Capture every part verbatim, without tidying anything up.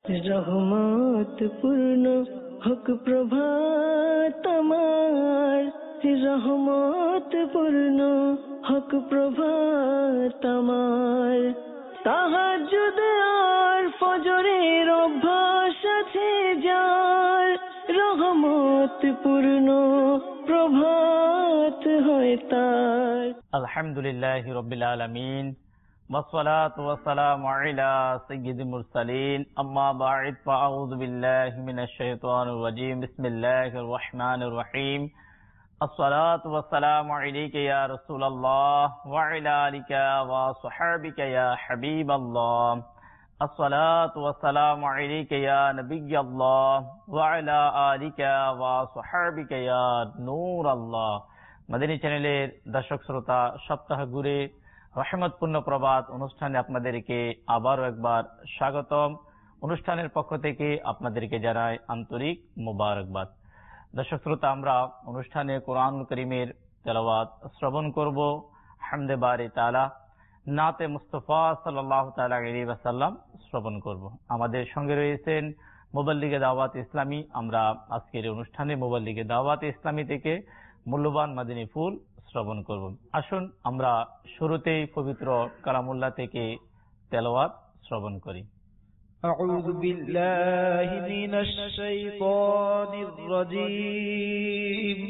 রহমত পূর্ণ হক প্রভাত আমার, রহমত পূর্ণ হক প্রভাত আমার। তাহাজ্জুদ আর ফজরের অভ্যাস আছে যার, রহমত পূর্ণ প্রভাত হয় তার। আলহামদুলিল্লাহি রাব্বিল আলামিন, ওয়াসসালাতু ওয়াসসালামু আলা সাইয়্যিদিল মুরসালিন, আম্মা বা'দ, ফাআউযু বিল্লাহি মিনাশ শাইতানির রাজীম। বিসমিল্লাহির রাহমানির রহিম। আসসালাতু ওয়াসসালামু আলাইকা ইয়া রাসূলুল্লাহ ওয়া আলা আলিকা ওয়া সাহবিকা ইয়া হাবিবাল্লাহ। আসসালাতু ওয়াসসালামু আলাইকা ইয়া নাবিয়্যাল্লাহ ওয়া আলা আলিকা ওয়া সাহবিকা ইয়া নূরাল্লাহ। মাদানী চ্যানেলের দর্শক শ্রোতা, সপ্তাহ ঘুরে রহমতপূর্ণ প্রভাত অনুষ্ঠানে আপনাদেরকে আবারও একবার স্বাগতম। অনুষ্ঠানের পক্ষ থেকে আপনাদেরকে জানাই আন্তরিক মোবারকবাদ। দর্শক শ্রোতা, আমরা অনুষ্ঠানে কোরআনুল কারীমের তেলাওয়াত শ্রবণ করব। হামদে বারি তাআলা, নাতে মুস্তাফা সাল্লাল্লাহু তাআলা আলাইহি ওয়াসাল্লাম শ্রবণ করব। আমাদের সঙ্গে রয়েছেন মুবাল্লিগে দাওয়াত ইসলামী। আমরা আজকের অনুষ্ঠানে মুবাল্লিগে দাওয়াত ইসলামী থেকে মূল্যবান মাদিনী ফুল শ্রবণ করব। আসুন আমরা শুরুতেই পবিত্র কালামুল্লাহ থেকে তেলাওয়াত শ্রবণ করি। أعوذ بالله من الشيطان الرجيم.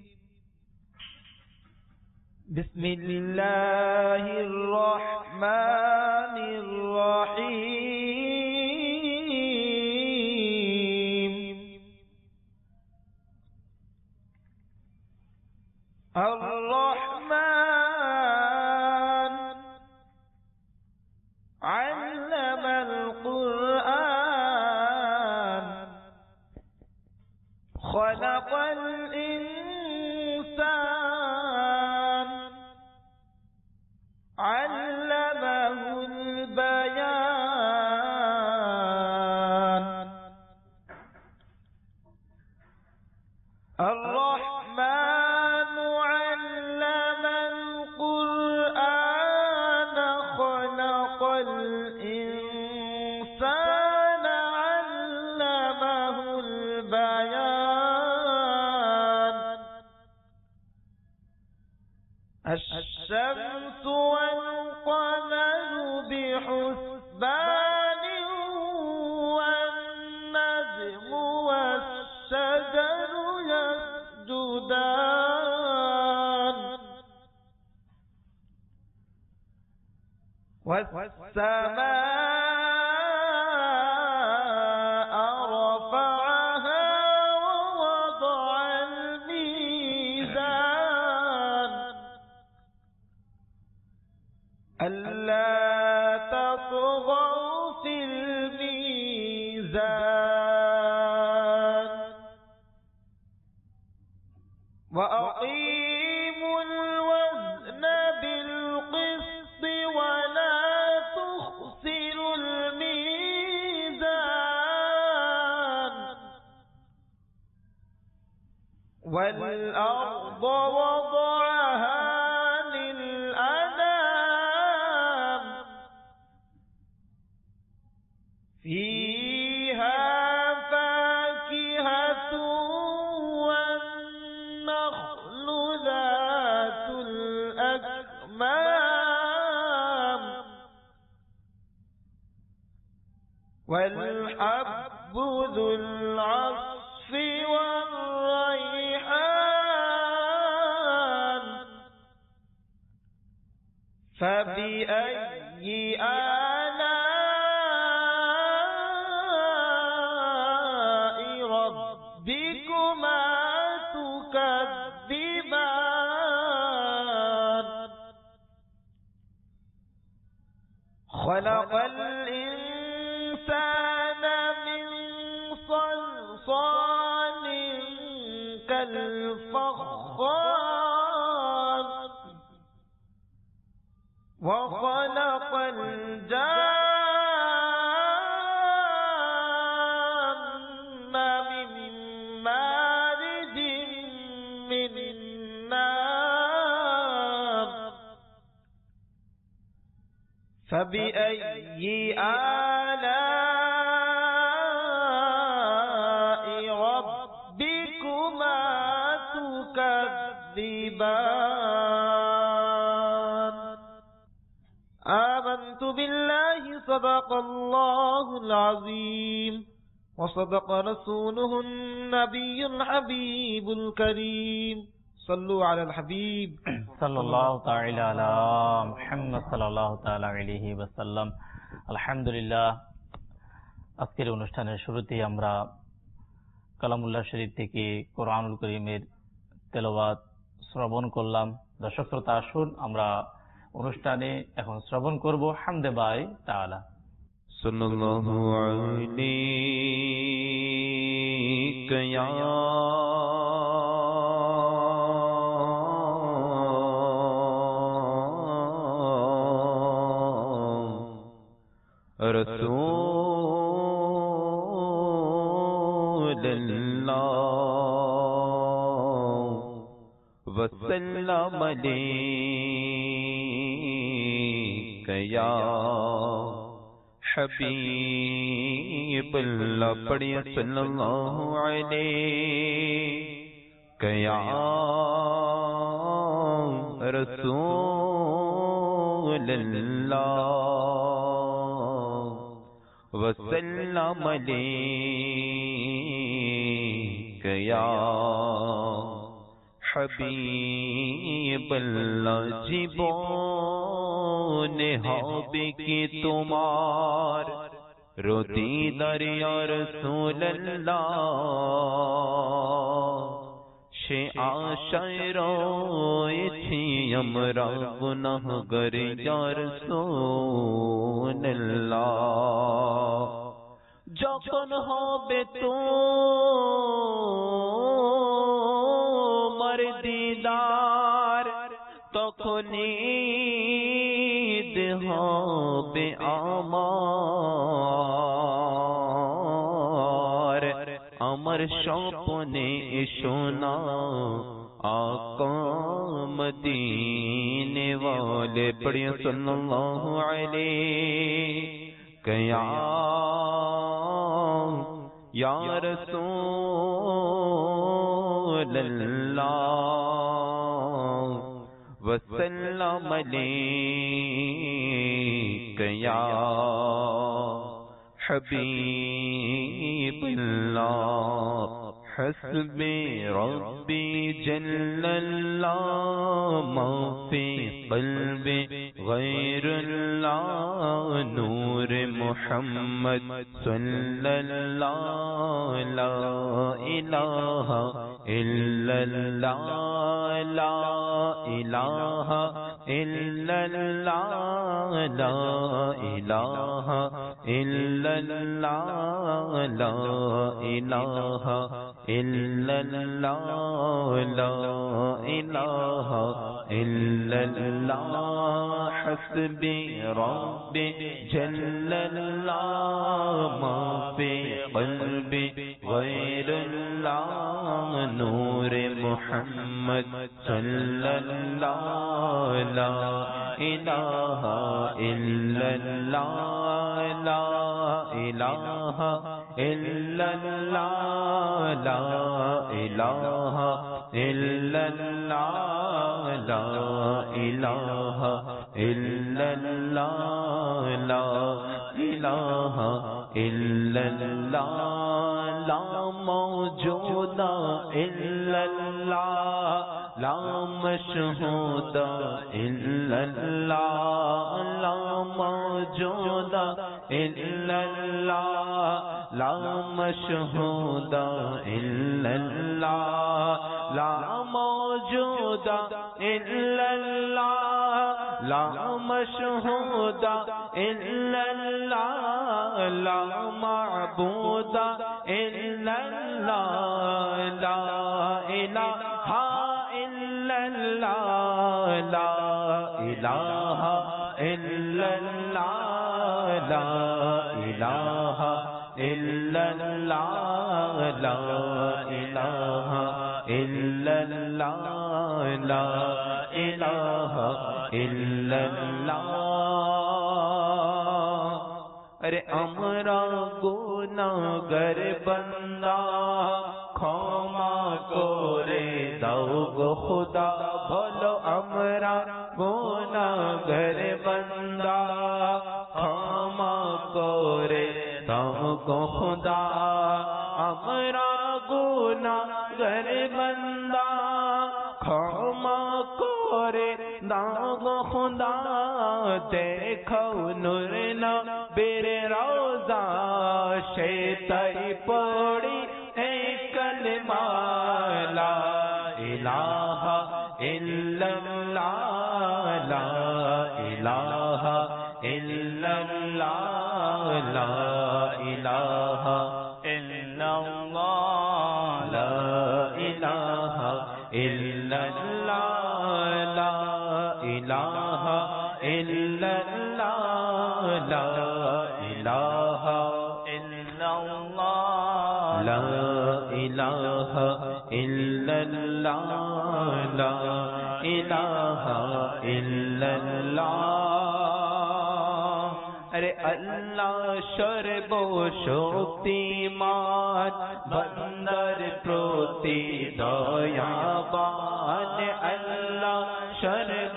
بسم الله الرحمن الرحيم. الرحمن علم القرآن، خلق الإنسان، علمه البيان. الرحمن علم القرآن، خلق الإنسان، علمه البيان. الشمس والقمر بحسبان، والنجم والشجر يسجدان. والسماء رفعها ووضع الميزان، ألا تطغوا في الميزان، وأقيموا الوزن بالقسط ولا تخسروا الميزان. والأرض وضعها للأنام، فيها فاكهة والنخل ذات الأكمام، والحب ذو العصف والريحان. فبأي آلاء ربكما تكذبان؟ خلق الإنسان من صلصال كالفخار، وخلق الجان من مارج من نار. فبأي آلاء العباد آمنت بالله صدق الله العظيم وصدق رسوله النبي الحبيب الكريم صلوا على الحبيب صلی اللہ تعالی علی محمد صلی اللہ تعالی علیہ ওয়াসাল্লাম। আলহামদুলিল্লাহ, আজকের অনুষ্ঠানের শুরুতেই আমরা কালামুল্লাহ শরীফ থেকে কোরআনুল কারীমের তেলাওয়াত শ্রবণ করলাম। দর্শক শ্রোতা, আসুন আমরা অনুষ্ঠানে এখন শ্রবণ করব হামদে বারি তাআলা। সাল্লাল্লাহু আলাইকা ইয়া রাসূলুল্লাহ ওয়াসাল্লাম আলাইকা ইয়া حبیب اللہ پڑھیے صلی اللہ علیہ یا رسول اللہ وسلم علیہ یا حبیب اللہ جیبون ہابی کی تمہار روتی در یا رسول اللہ شے آشائے روئی تھی امرا گناہ گر یا رسول اللہ যখন হবে তোমার দিদার তখনই ঈদ হবে আমার আমার স্বপ্নে এসো না آقا مدینے والے پڑھیں صلی اللہ علیہ یا یا رسول اللہ وسلم علیک یا حبیب اللہ حسبی ربی جل اللہ ما فی قلبی غیر اللہ نور محمد صلی اللہ لا الہ الا اللہ لا الہ الا اللہ لا الہ الا اللہ لا الہ الا اللہ لا الہ الا اللہ حسبی ربی جل اللہ ما فی قلبی غیر اللہ نور محمد صلی اللہ لا الہ الا اللہ لا الہ الا اللہ لا الہ الا اللہ لا الہ الا اللہ لا الہ الا اللہ لا موجود الا اللہ لا مشہود الا اللہ لا موجود الا اللہ لا مشہود الا اللہ لا موجود الا اللہ لا مشہود الا اللہ لا معبود الا اللہ لا الہ الا اللہ لا الہ الا اللہ لا الہ الا اللہ لا الہ الا اللہ لا الہ الا اللہ ارے امرا گو গুনাহগার বান্দা ক্ষমা করে দাও গো খোদা বলো আমরা গুনাহগার বান্দা ক্ষমা করে দাও গো খোদা আমরা গুনাহগার বান্দা ক্ষমা করে দাও গো খোদা দেখো নূর নবীর রওজা সেটাই পড়ি এই কালেমা লা ইলাহা ইল্লাল্লাহ লা ইলাহা ইল্লাল্লাহ লা ইলাহা ইল্লাল্লাহ লা ইলাহা ইল্লাল্লাহ লা ইলাহা ইল্লাল্লাহ লা ইলাহা ইল্লাল্লাহ লা ইলাহা ইল্লাল্লাহ লা ইলাহা ইল্লাল্লাহ ارے اللہ সর্ব শক্তিমান বন্দার প্রতি দয়াবান আল্লাহ সর্ব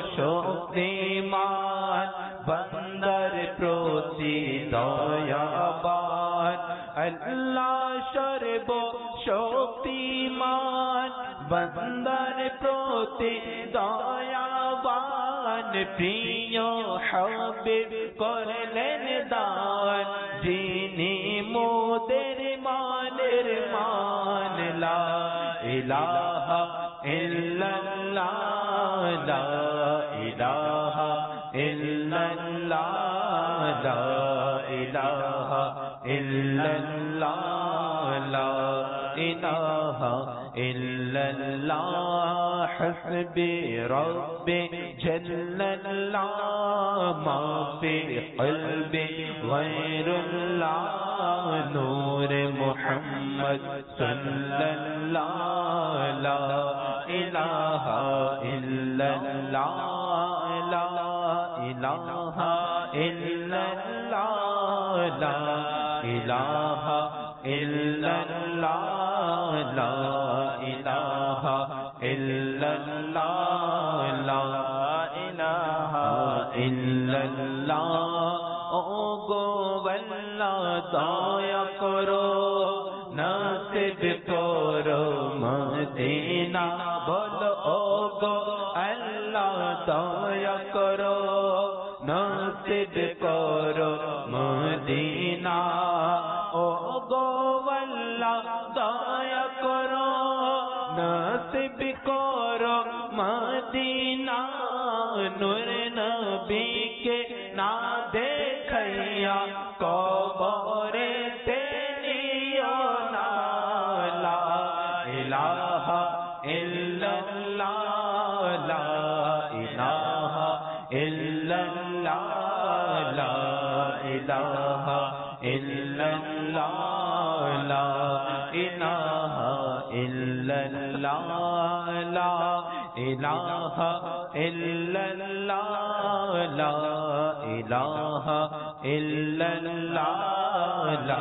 শক্তিমান বন্দার প্রতি দয়াবান আল্লাহ সর্ব শক্তিমান বন্দার প্রতি দয়াবান প্রিয় হাবিব করলেন দান যিনি মোদের মানের মান লা ইলাহা ইল্লাল্লাহ লা ইলাহা ইল্লাল্লাহ লা ইলাহা ইল্লাল্লাহ লা ইলাহা ইল্লাল্লাহ حسبي ربي جل الله ما في قلبي غير الله نور محمد صلى الله لا إله إلا الله لا إله إلا الله لا إله إلا الله لا إله إلا الله لا إله إلا الله اوگو واللہ دایا کرو نصیب کرو مدینہ بولو اوگو اللہ دایا کرو نصیب کرو مدینہ اوگو واللہ دایا کرو نصیب کرو مدینہ نور نبی کے نا دیکھیا قبر تیریو نا لا الہ الا اللہ لا الہ الا اللہ لا الہ الا اللہ لا الہ الا اللہ لا الہ الا اللہ لا الہ الا اللہ لا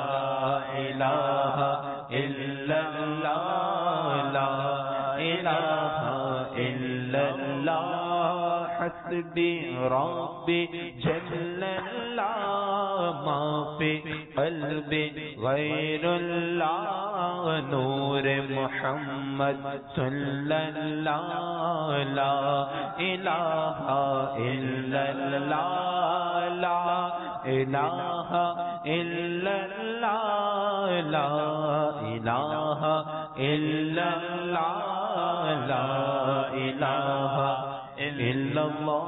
الہ الا اللہ لا الہ الا اللہ حسبی ربی جل اللہ ما فی قلبی غیر اللہ نور محمد صلی اللہ لا الہ الا اللہ لا الہ الا اللہ لا الہ الا اللہ لا الہ الا اللہ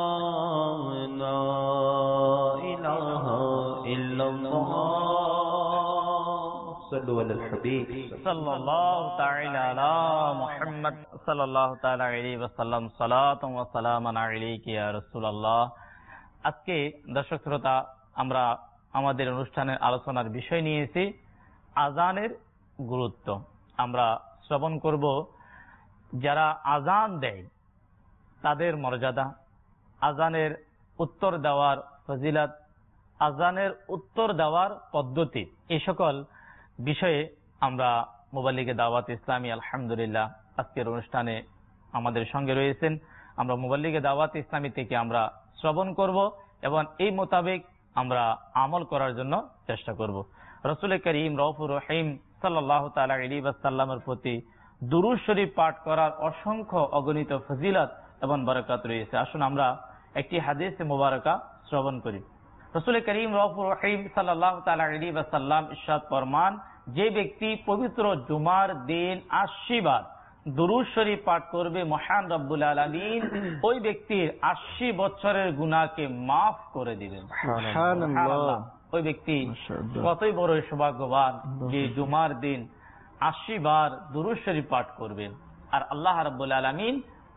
لا الہ الا اللہ صلو علی الحبیب صلی اللہ تعالی علی محمد صلی اللہ تعالی علیہ وسلم صلاۃ و سلام علیک یا رسول اللہ। আজকে দর্শক শ্রোতা আমরা আমাদের অনুষ্ঠানের আলোচনার বিষয় নিয়েছি আজানের গুরুত্ব। আমরা শ্রবণ করব যারা আজান দেয় তাদের মর্যাদা, আজানের উত্তর দেওয়ার ফজিলত, আজানের উত্তর দেওয়ার পদ্ধতি, এই সকল বিষয়ে আমরা মুবাল্লিগে দাওয়াত ইসলামী আলহামদুলিল্লাহ আজকের অনুষ্ঠানে আমাদের সঙ্গে রয়েছেন। আমরা মুবাল্লিগে দাওয়াত ইসলামী থেকে আমরা শ্রবণ করব এবং এই মোতাবেক আমরা আমল করার জন্য চেষ্টা করব। রাসূল করিম রউফুর রহিম সাল্লাল্লাহু তাআলা আলাইহি ওয়াসাল্লামের প্রতি দুরূদ শরীফ পাঠ করার অসংখ্য অগণিত ফজিলত এবং বরকত রয়েছে। আসুন আমরা একটি হাদিস মুবারকা শ্রবণ করি। রাসূল করিম রউফুর রহিম সাল্লাল্লাহু তাআলা আলাইহি ওয়াসাল্লাম ইরশাদ ফরমান, যে ব্যক্তি পবিত্র জুমার দিন আশি বার দুরূদ শরীফ পাঠ করবে, মহান রব্বুল আলামিন ওই ব্যক্তির আশি বছরের গুনাহকে মাফ করে দিবেন। সুবহানাল্লাহ। ওই ব্যক্তি কতই বড় সৌভাগ্যবান যে জুমার দিন আশি বার দুরূদ শরীফ পাঠ করবেন, আর আল্লাহ রাব্বুল আলামিন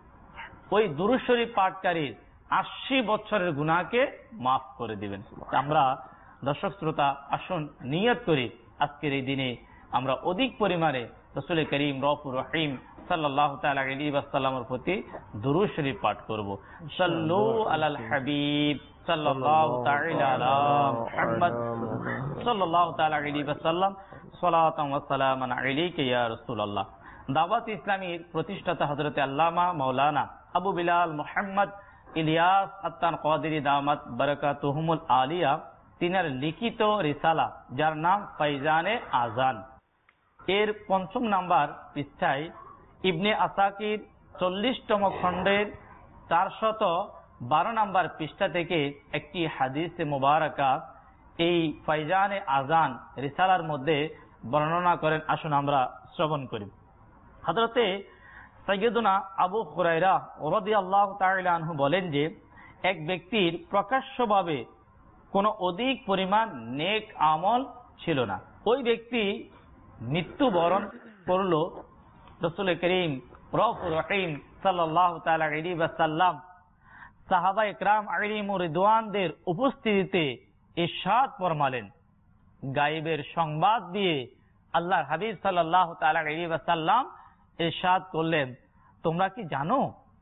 ওই দুরূদ শরীফ পাঠকারীর আশি বছরের গুনাহকে মাফ করে দিবেন। আমরা দর্শক শ্রোতা আসুন নিয়ত করি আজকের এই দিনে আমরা অধিক পরিমাণে রাসূল করিম রউফুর রহিম সাল্লাল্লাহু তাআলা আলাইহি ওয়াসাল্লামের প্রতি দুরূদ শরীফ পাঠ করব। সাল্লু আলাল হাবিব সাল্লাল্লাহু তাআলা আলা মুহাম্মদ সাল্লাল্লাহু তাআলা আলাইহি ওয়াসাল্লাম সালাতান ওয়া সালামান আলাইকা ইয়া রাসূলুল্লাহ। দাওয়াত ইসলামীর প্রতিষ্ঠাতা হযরত আল্লামা মাওলানা আবু বিলাল মুহাম্মদ ইলিয়াস আত্তান কাদেরী দামাত বারাকাতুহুমুল আলিয়া তিনার লিখিত রিসালা, যার নাম ফাইজানে আজান, এর পঞ্চম নাম্বার পৃষ্ঠায় ইবনে আসাকির চল্লিশতম খণ্ডের চারশত বারো নাম্বার পৃষ্ঠা থেকে একটি হাদিস মুবারাকা এই ফাইজানে আজান রিসালার মধ্যে বর্ণনা করেন। আসুন আমরা শ্রবণ করি। হযরতে সাইয়্যিদুনা আবু হুরায়রা রাদিয়াল্লাহু তাআলা আনহু বলেন যে এক ব্যক্তির প্রকাশ্যভাবে কোনো অধিক পরিমাণ নেক আমল ছিল না। ওই ব্যক্তি মৃত্যুবরণ করল। রাসূল করিম রউফুর রহিম সাল্লাল্লাহু তাআলা আলাইহি ওয়াসাল্লাম সাহাবা ইকরাম আলাইহিমুর রিদওয়ানদের উপস্থিতিতে ইরশাদ ফরমালেন, গায়েবের সংবাদ দিয়ে আল্লাহর হাবিব সাল্লাল্লাহু তাআলা আলাইহি ওয়াসাল্লাম ইরশাদ করলেন, তোমরা কি জানো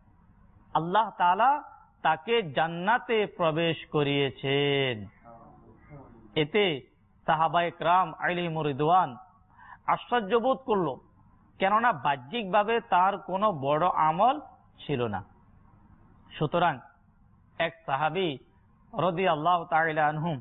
আল্লাহ তাআলা তাকে জান্নাতে প্রবেশ করিয়েছেন। এতে সাহাবা ইকরাম আলাইহিমুর রিদওয়ান আশ্চর্যবোধ করলো, কেননা বাহ্যিকভাবে তার কোনো বড় আমল ছিল না। সুতরাং এক সাহাবী রাদিয়াল্লাহু তাআলা আনহু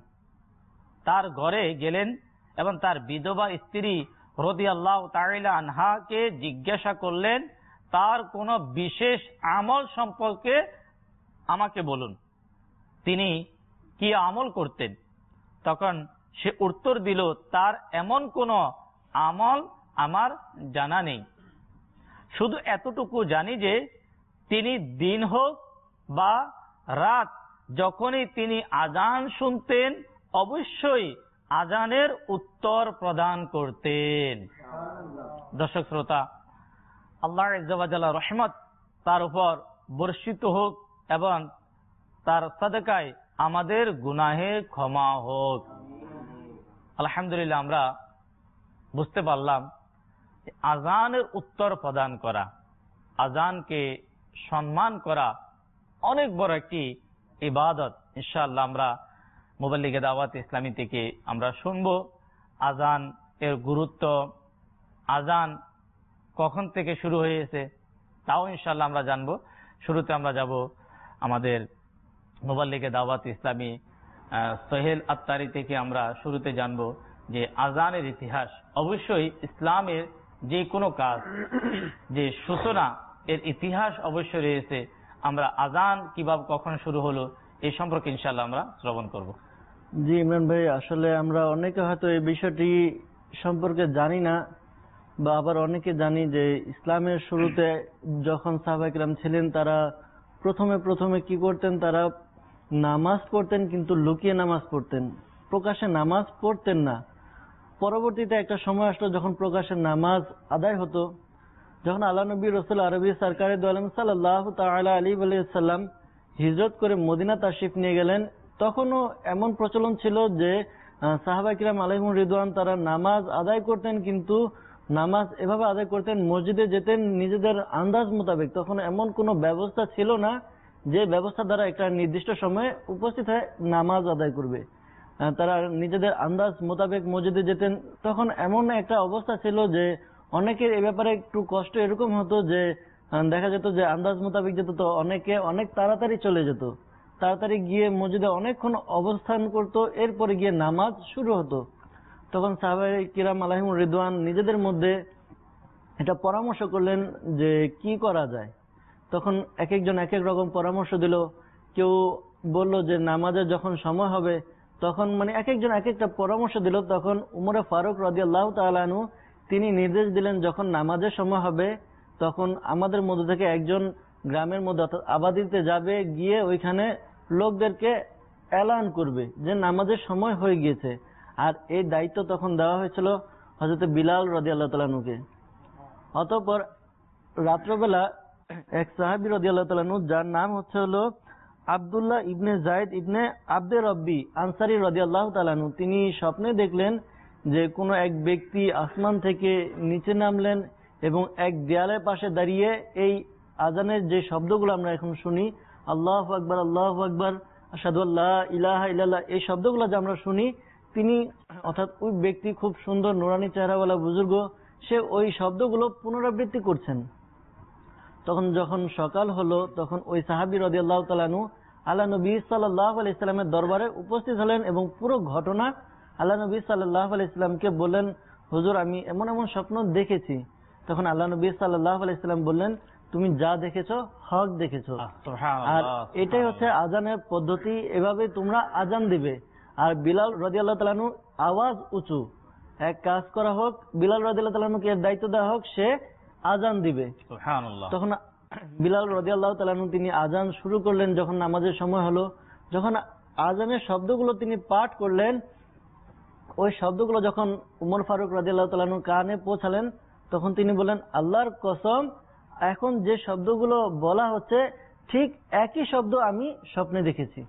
তার ঘরে গেলেন এবং তার বিধবা স্ত্রী রাদিয়াল্লাহু তাআলা আনহাকে জিজ্ঞাসা করলেন, তার কোনো বিশেষ আমল সম্পর্কে আমাকে বলুন, তিনি কি আমল করতেন। তখন সে উত্তর দিল, তার এমন কোনো আমল আমার জানা নেই, শুধু এতটুকু জানি যে তিনি দিন হোক বা রাত যখনই তিনি আজান শুনতেন অবশ্যই আজানের উত্তর প্রদান করতেন। দর্শক শ্রোতা, আল্লাহ আযজা ওয়া জাল্লা রহমত তার উপর বর্ষিত হোক এবং তার সাদকায় আমাদের গুনাহে ক্ষমা হোক। আলহামদুলিল্লাহ, আমরা বুঝতে পারলাম আজানের উত্তর প্রদান করা, আজানকে সম্মান করা অনেক বড় একটি ইবাদত। ইনশাআল্লাহ আমরা মুবাল্লিগে দাওয়াত ইসলামী থেকে আমরা শুনবো আজান এর গুরুত্ব, আজান কখন থেকে শুরু হয়েছে তাও ইনশাআল্লাহ আমরা জানবো। শুরুতে আমরা যাব আমাদের মুবাল্লিগে দাওয়াত ইসলামী সোহেল আত্তারি থেকে আমরা শুরুতে জানবো যে আজানের ইতিহাস। অবশ্যই ইসলামের যে কোনো কাজ যে সূচনা এর ইতিহাস অবশ্যই রয়েছে। আমরা আজান কিভাবে কখন শুরু হলো এই সম্পর্কে ইনশাআল্লাহ আমরা শ্রবণ করব। জি ইমরান ভাই, আসলে আমরা অনেকে হয়তো এই বিষয়টি সম্পর্কে জানি না, বা আবার অনেকে জানি যে ইসলামের শুরুতে যখন সাহাবায়ে কেরাম ছিলেন তারা প্রথমে প্রথমে কি করতেন, তারা নামাজ পড়তেন কিন্তু লুকিয়ে নামাজ পড়তেন, প্রকাশ্যে নামাজ পড়তেন না। পরবর্তীতে একটা সময় আসলো যখন প্রকাশ্যে নামাজ আদায় হতো, যখন আল্লাহ নবী রাসূল আরবি সরকারে দু আলম সাল্লাল্লাহু তাআলা আলাইহি ওয়া সাল্লাম হিজরত করে মদিনা তাশরিফ নিয়ে গেলেন, তখনও এমন প্রচলন ছিল যে সাহাবায়ে কিরাম আলাইহিমুর রিদওয়ান তারা নামাজ আদায় করতেন, কিন্তু নামাজ এভাবে আদায় করতেন, মসজিদে যেতেন নিজেদের আন্দাজ মোতাবেক। তখন এমন কোনো ব্যবস্থা ছিল না যে ব্যবস্থা দ্বারা একটা নির্দিষ্ট সময়ে উপস্থিত হয়ে নামাজ আদায় করবে। আহ, তারা নিজেদের আন্দাজ মোতাবেক মসজিদে যেতেন। তখন এমন একটা অবস্থা ছিল যে অনেকের এ ব্যাপারে একটু কষ্ট এরকম হতো যে আহ, দেখা যেত যে আন্দাজ মোতাবেক যেত তো অনেকে অনেক তাড়াতাড়ি চলে যেত, তাড়াতাড়ি গিয়ে মসজিদে অনেকক্ষণ অবস্থান করত, এরপরে গিয়ে নামাজ শুরু হতো। তখন সাহাবায়ে কিরাম আলাইহিমুর রিদওয়ান নিজেদের মধ্যে এটা পরামর্শ করলেন যে কি করা যায়। তখন এক একজন এক এক রকম পরামর্শ দিল। কেউ বলল যে নামাজের যখন সময় হবে তখন, মানে এক একজন এক একটা পরামর্শ দিল। তখন উমরে ফারুক রাদিয়াল্লাহু তাআলা আনহু তিনি নির্দেশ দিলেন, যখন নামাজের সময় হবে তখন আমাদের মধ্য থেকে একজন গ্রামের মধ্যে অর্থাৎ আবাদিতে যাবে, গিয়ে ওইখানে লোকদেরকে এলান করবে যে নামাজের সময় হয়ে গিয়েছে। আর এই দায়িত্ব তখন দেওয়া হয়েছিল হযরত বিলাল রাদিয়াল্লাহু তাআলা আনহুকে। অতঃপর রাত্রবেলা এক সাহাবী রাদিয়াল্লাহু তাআলা আনহু, যার নাম হচ্ছে হলো আব্দুল্লাহ ইবনে যায়েদ ইবনে আব্দে রব্বি আনসারী রাদিয়াল্লাহু তাআলা আনহু, তিনি স্বপ্নে দেখলেন যে কোনো এক ব্যক্তি আসমান থেকে নিচে নামলেন এবং এক দেয়ালের পাশে দাঁড়িয়ে এই আজানের যে শব্দগুলো আমরা এখন শুনি, আল্লাহু আকবার আল্লাহু আকবার আশহাদু আল্লা ইলাহা ইল্লাল্লাহ, এই শব্দগুলো যে আমরা শুনি, তিনি অর্থাৎ ওই ব্যক্তি খুব সুন্দর নুরানি চেহারাওয়ালা বুজুর্গ, সে ওই শব্দগুলো পুনরাবৃত্তি করছেন। তখন যখন সকাল হলো তখন ওই সাহাবী রাদিয়াল্লাহু তাআলা আনহু আল্লাহ নবী সাল্লাল্লাহু আলাইহি সাল্লামের দরবারে উপস্থিত হলেন এবং পুরো ঘটনা আল্লাহ নবী সাল্লাল্লাহু আলাইহি সাল্লামকে বললেন, হুজুর আমি এমন এমন স্বপ্ন দেখেছি। তখন আল্লাহ নবী সাল্লাল্লাহু আলাইহি সাল্লাম বললেন, তুমি যা দেখেছো হক দেখেছো। আর এটাই হচ্ছে আজানের পদ্ধতি, এভাবে তোমরা আজান দিবে। আর বিলাল রাদিয়াল্লাহু তাআলা আনহু আওয়াজ উঁচু, এক কাজ করা হোক, বিলাল রাদিয়াল্লাহু তাআলা আনহুকে এর দায়িত্ব দেওয়া হোক, সে আজান দিবে। তখন বিলাল রাদিয়াল্লাহু তাআলা আনহু তিনি আজান শুরু করলেন। যখন নামাজের সময় হলো, যখন আজানের শব্দগুলো তিনি পাঠ করলেন, ওই শব্দগুলো যখন উমর ফারুক রাদিয়াল্লাহু তাআলা আনহু কানে পৌঁছালেন, তখন তিনি বলেন, আল্লাহর কসম, এখন যে শব্দগুলো বলা হচ্ছে ঠিক একই শব্দ আমি স্বপ্নে দেখেছি।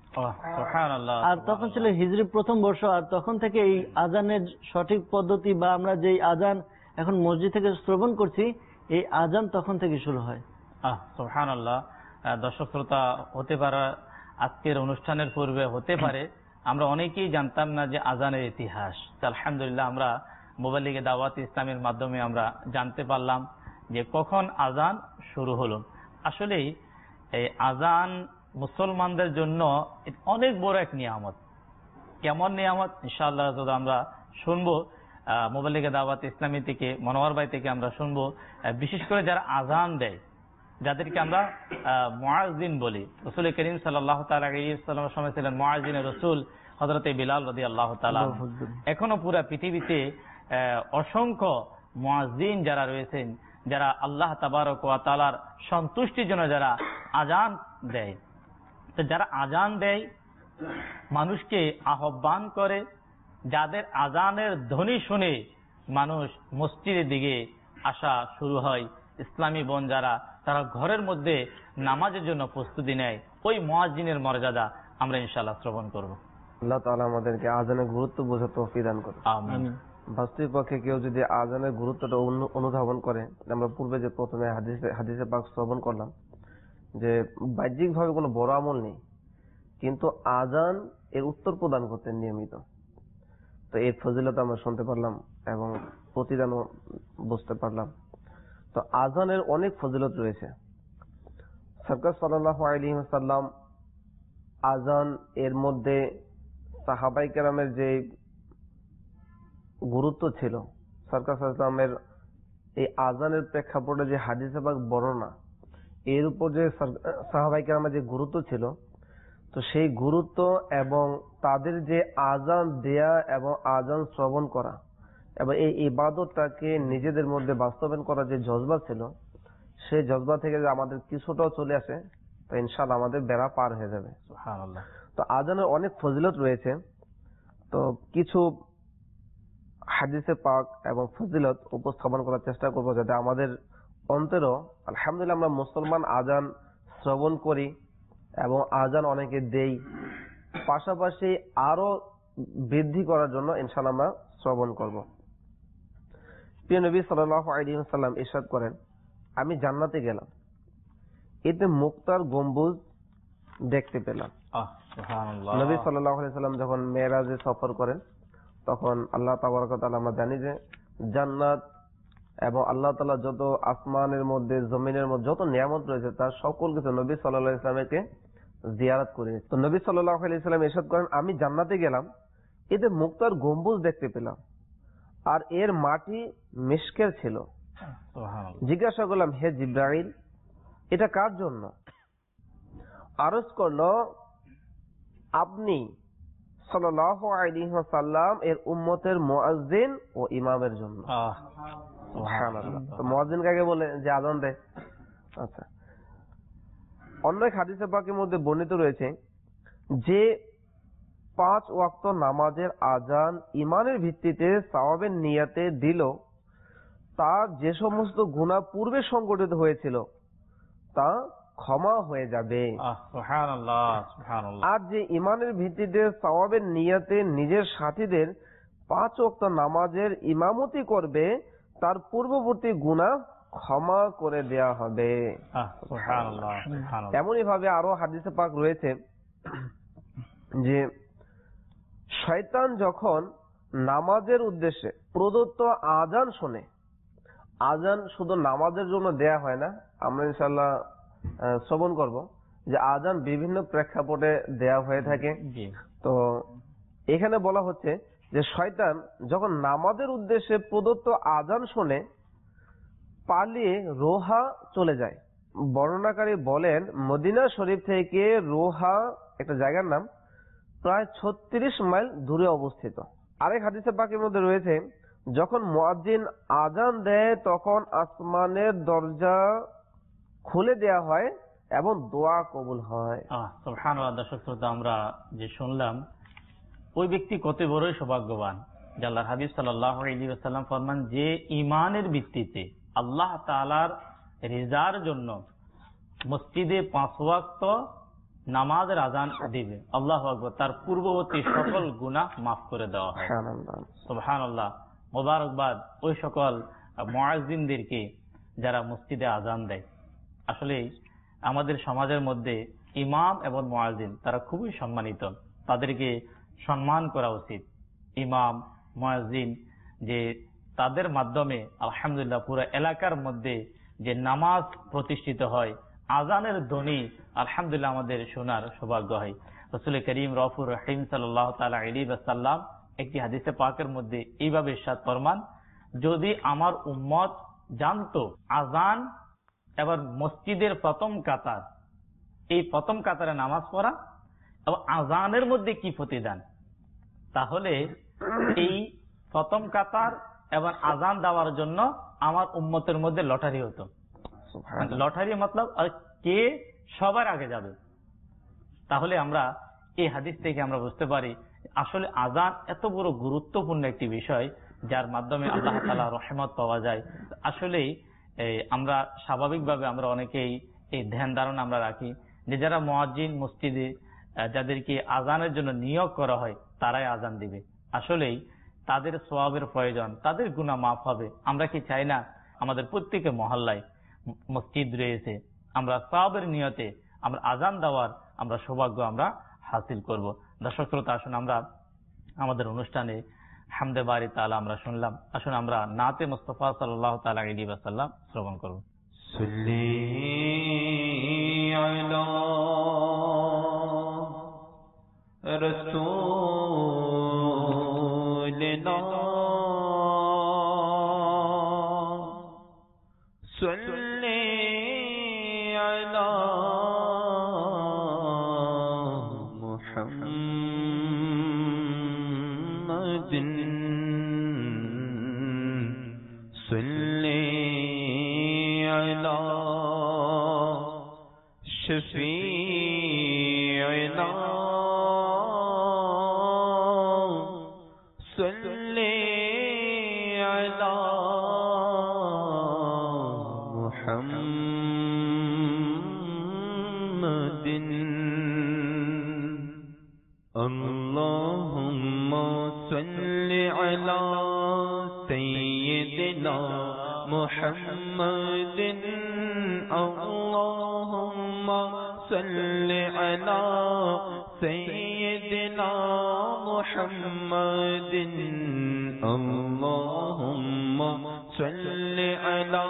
আর তখন ছিল হিজরি প্রথম বর্ষ। আর তখন থেকে এই আজানের সঠিক পদ্ধতি বা আমরা যে আজান এখন মসজিদ থেকে শ্রবণ করছি, এই আজান তখন থেকে শুরু হয়। সুবহানাল্লাহ। দর্শক শ্রোতা, হতে পারে আজকের অনুষ্ঠানের পূর্বে হতে পারে আমরা অনেকেই জানতাম না যে আজানের ইতিহাস। আলহামদুলিল্লাহ, আমরা মোবাইল লিগে দাওয়াত ইসলামের মাধ্যমে আমরা জানতে পারলাম যে কখন আজান শুরু হলো। আসলে এই আজান মুসলমানদের জন্য অনেক বড় এক নিয়ামত। কেমন নিয়ামত ইনশাআল্লাহ যদি আমরা শুনবো মোবাইল লিগে দাওয়াত ইসলামী থেকে, মনোয়ার ভাই থেকে আমরা শুনবো। বিশেষ করে যারা আজান দেয়, যাদেরকে আমরা মুয়াজ্জিন বলি, রাসূল করিম সাল্লাল্লাহু তাআলা আলাইহি ওয়াসাল্লামের সময় ছিলেন মুয়াজ্জিনের রাসূল হযরত বিলাল রাদিয়াল্লাহু তাআলা। এখনো পুরো পৃথিবীতে অসংখ্য মুয়াজ্জিন যারা রয়েছেন, যারা আল্লাহ তাবারক ওয়া তাআলার সন্তুষ্টির জন্য যারা আজান দেয়, তো যারা আজান দেয় মানুষকে আহ্বান করে, যাদের আজানের ধ্বনি শুনে মানুষ মসজিদের দিকে আসা শুরু হয়, ইসলামী বোন যারা, তারা ঘরের মধ্যে নামাজের জন্য প্রস্তুতি নেয়, ওই মুয়াজ্জিনের মর্যাদা আমরা ইনশাআল্লাহ শ্রবণ করব। আল্লাহ তাআলা আমাদেরকে আজানের গুরুত্ব বোঝার তৌফিক দান করুন। আমিন। বাস্তবিক পক্ষে কেউ যদি আজানের গুরুত্বটা অনুধাবন করে, আমরা পূর্বে যে প্রথমে হাদিসে হাদিসে পাক শ্রবণ করলাম যে বাহ্যিক ভাবে কোনো বড় আমল নেই, কিন্তু আজান এর উত্তর প্রদান করতেন নিয়মিত। তো এর ফজিলত আমরা শুনতে পারলাম এবং প্রতিদানও বুঝতে পারলাম। তো আজানের অনেক ফজিলত রয়েছে। সরকার সাল্লাল্লাহু আলাইহি ওয়াসাল্লাম আজান এর মধ্যে সাহাবাই কেরামের যে গুরুত্ব ছিল, সরকার সাল্লামের এই আজানের প্রেক্ষাপটে যে হাদিসে পাক বর্ণনা, এর উপর যে সাহাবাই কেরামের যে গুরুত্ব ছিল, তো সেই গুরুত্ব এবং তাদের যে আজান দেয়া এবং আজান শ্রবণ করা এবং এই ইবাদতটাকে নিজেদের মধ্যে বাস্তবায়ন করার যে জজবা ছিল, সেই জজবা থেকে যে আমাদের কিছুটাও চলে আসে, তো ইনশাআল্লাহ আমাদের বেড়া পার হয়ে যাবে। সুবহানাল্লাহ। তো আজানের অনেক ফজিলত রয়েছে। তো কিছু হাদিসে পাক এবং ফজিলত উপস্থাপন করার চেষ্টা করবো, যাতে আমাদের অন্তরেও, আলহামদুলিল্লাহ আমরা মুসলমান, আজান শ্রবণ করি এবং আজান অনেকে দেই, পাশাপাশি আরো বৃদ্ধি করার জন্য ইনশাআল্লাহ আমরা শ্রবণ করব। প্রিয় নবী সাল্লাল্লাহু আলাইহি ওয়াসাল্লাম ইরশাদ করেন, আমি জান্নাতে গেলাম, এতে মুক্তার গম্বুজ দেখতে পেলাম। সুবহানাল্লাহ। নবী সাল্লাল্লাহু আলাইহি সাল্লাম যখন মেরাজে সফর করেন তখন আল্লাহ তাবারক ওয়া তাআলা, আমরা জানি যে জান্নাত এবং আল্লাহ তাআলা যত আসমানের মধ্যে জমিনের মধ্যে যত নিয়ামত রয়েছে তার সকল কিছু নবী সাল্লাল্লাহু আলাইহি সাল্লামকে জিয়ারত করে। তো নবী সাল্লাল্লাহু আলাইহি সাল্লাম ইরশাদ করেন, আমি জান্নাতে গেলাম, এতে মুক্তার গম্বুজ দেখতে পেলাম আর এর মাটি মিশকের ছিল। সুবহানাল্লাহ। জিজ্ঞাসা করলাম, হে জিবরাইল, এটা কার জন্য? আরজ করলো, আপনি সাল্লাল্লাহু আলাইহি ওয়াসাল্লাম এর উম্মতের মুয়াজ্জিন ও ইমামের জন্য। আহ, সুবহানাল্লাহ। তো মুয়াজ্জিন কাকে বলে? যে আযান দেয়। আচ্ছা, অন্য এক হাদিসে পাকের মধ্যে বর্ণিত রয়েছে যে পাঁচ ওয়াক্ত নামাজের আজান ইমানের ভিত্তিতে সওয়াবের নিয়তে দিল, তার যে সমস্ত গুনাহ পূর্বে সংঘটিত হয়েছিল তা ক্ষমা হয়ে যাবে। আহ, সুবহানাল্লাহ, সুবহানাল্লাহ। আর যে ইমানের ভিত্তিতে সওয়াবের নিয়তে নিজের সাথীদের পাঁচ ওয়াক্ত নামাজের ইমামতি করবে, তার পূর্ববর্তী গুনাহ ক্ষমা করে দেয়া হবে। আহ, সুবহানাল্লাহ, সুবহানাল্লাহ। এমনই ভাবে আরো হাদিসে পাক রয়েছে যে শয়তান যখন নামাজের উদ্দেশ্যে প্রদত্ত আজান শোনে, আজান শুধু নামাজের জন্য দেয়া হয় না, আমরা ইনশাআল্লাহ শ্রবণ করব যে আজান বিভিন্ন প্রেক্ষাপটে দেয়া হয়ে থাকে। জি। তো এখানে বলা হচ্ছে যে শয়তান যখন নামাজের উদ্দেশ্যে প্রদত্ত আজান শোনে পালিয়ে রোহা চলে যায়। বর্ণনাকারী বলেন, মদিনা শরীফ থেকে রোহা একটা জায়গার নাম, প্রায় ছত্রিশ মাইল দূরে অবস্থিত। আরেক হাদিসে পাকের মধ্যে রয়েছে, যখন মুয়াজ্জিন আজান দেয় তখন আসমানের দরজা খুলে দেয়া হয় এবং দোয়া কবুল হয়। আহ, সুবহানাল্লাহ। দর্শক শ্রোতা, আমরা যে শুনলাম ওই ব্যক্তি কত বড়ই সৌভাগ্যবান যে আল্লাহর হাবিব সাল্লাল্লাহু আলাইহি ওয়াসাল্লাম ফরমান, যে ঈমানের ভিত্তিতে আল্লাহ তাআলার রিজার জন্য মসজিদে পাঁচ ওয়াক্ত নামাজের আজান দিবে, আল্লাহু আকবার, তার পূর্ববর্তী সকল গুনাহ মাফ করে দেওয়া হয়। সুবহানাল্লাহ। মোবারকবাদ ওই সকল মুয়াজ্জিনদেরকে যারা মসজিদে আজান দেয়। আসলে আমাদের সমাজের মধ্যে ইমাম এবং মুয়াজ্জিন তারা খুবই সম্মানিত, তাদেরকে সম্মান করা উচিত। ইমাম, মুয়াজ্জিন, যে তাদের মাধ্যমে আলহামদুলিল্লাহ পুরো এলাকার মধ্যে যে নামাজ প্রতিষ্ঠিত হয়, আজানের ধ্বনি আলহামদুলিল্লাহ আমাদের শোনার সৌভাগ্য হয়। রাসূল করিম রউফুর রহিম সাল্লাল্লাহু তাআলা আলাইহি ওয়াসাল্লাম একটি হাদিসে পাকের মধ্যে এইভাবে ইরশাদ ফরমান, যদি আমার উম্মত জানতো আজান এবার মসজিদের প্রথম কাতার, এই প্রথম কাতারে নামাজ পড়া এবং আজানের মধ্যে কি প্রতিদান, তাহলে এই প্রথম কাতার এবং আজান দেওয়ার জন্য আমার উম্মতের মধ্যে লটারি হতো। লটারি মতলব কে সবার আগে যাবে। তাহলে আমরা এই হাদিস থেকে আমরা বুঝতে পারি আসলে আজান এত বড় গুরুত্বপূর্ণ একটি বিষয়, যার মাধ্যমে আল্লাহ তাআলা রহমত পাওয়া যায়। আসলে আমরা স্বাভাবিকভাবে আমরা অনেকেই এই ধ্যান ধারণা আমরা রাখি যে যারা মুয়াজ্জিন মসজিদে যাদেরকে আজানের জন্য নিয়োগ করা হয় তারাই আজান দিবে। আসলেই তাদের সওয়াবের প্রয়োজন, তাদের গুনাহ মাফ হবে। আমরা কি চাই না আমাদের প্রত্যেকের মহল্লায় মসজিদ রয়েছে, আমরা সওয়াবের নিয়তে আমরা আজান দেওয়ার আমরা সৌভাগ্য আমরা হাসিল করব। দর্শক শ্রোতা, আসুন আমরা আমাদের অনুষ্ঠানে হামদে বারি তাআলা আমরা শুনলাম, আসুন আমরা নাতে মুস্তাফা সাল্লাল্লাহু তাআলা আলাইহি ওয়াসাল্লাম শ্রবণ করব। সাল্লি আলা রাসূলিনা সাল্লি আলা মুহাম্মাদিন সাল্লি আলা শফীঈনা সাল্লি আলা মুহাম্মাদিন আল্লাহুম্মা সাল্লি আলা সাইয়্যিদিনা মুহাম্মাদিন আল্লাহুম্মা সাল্লি আলা سيدنا محمد اللهم صل على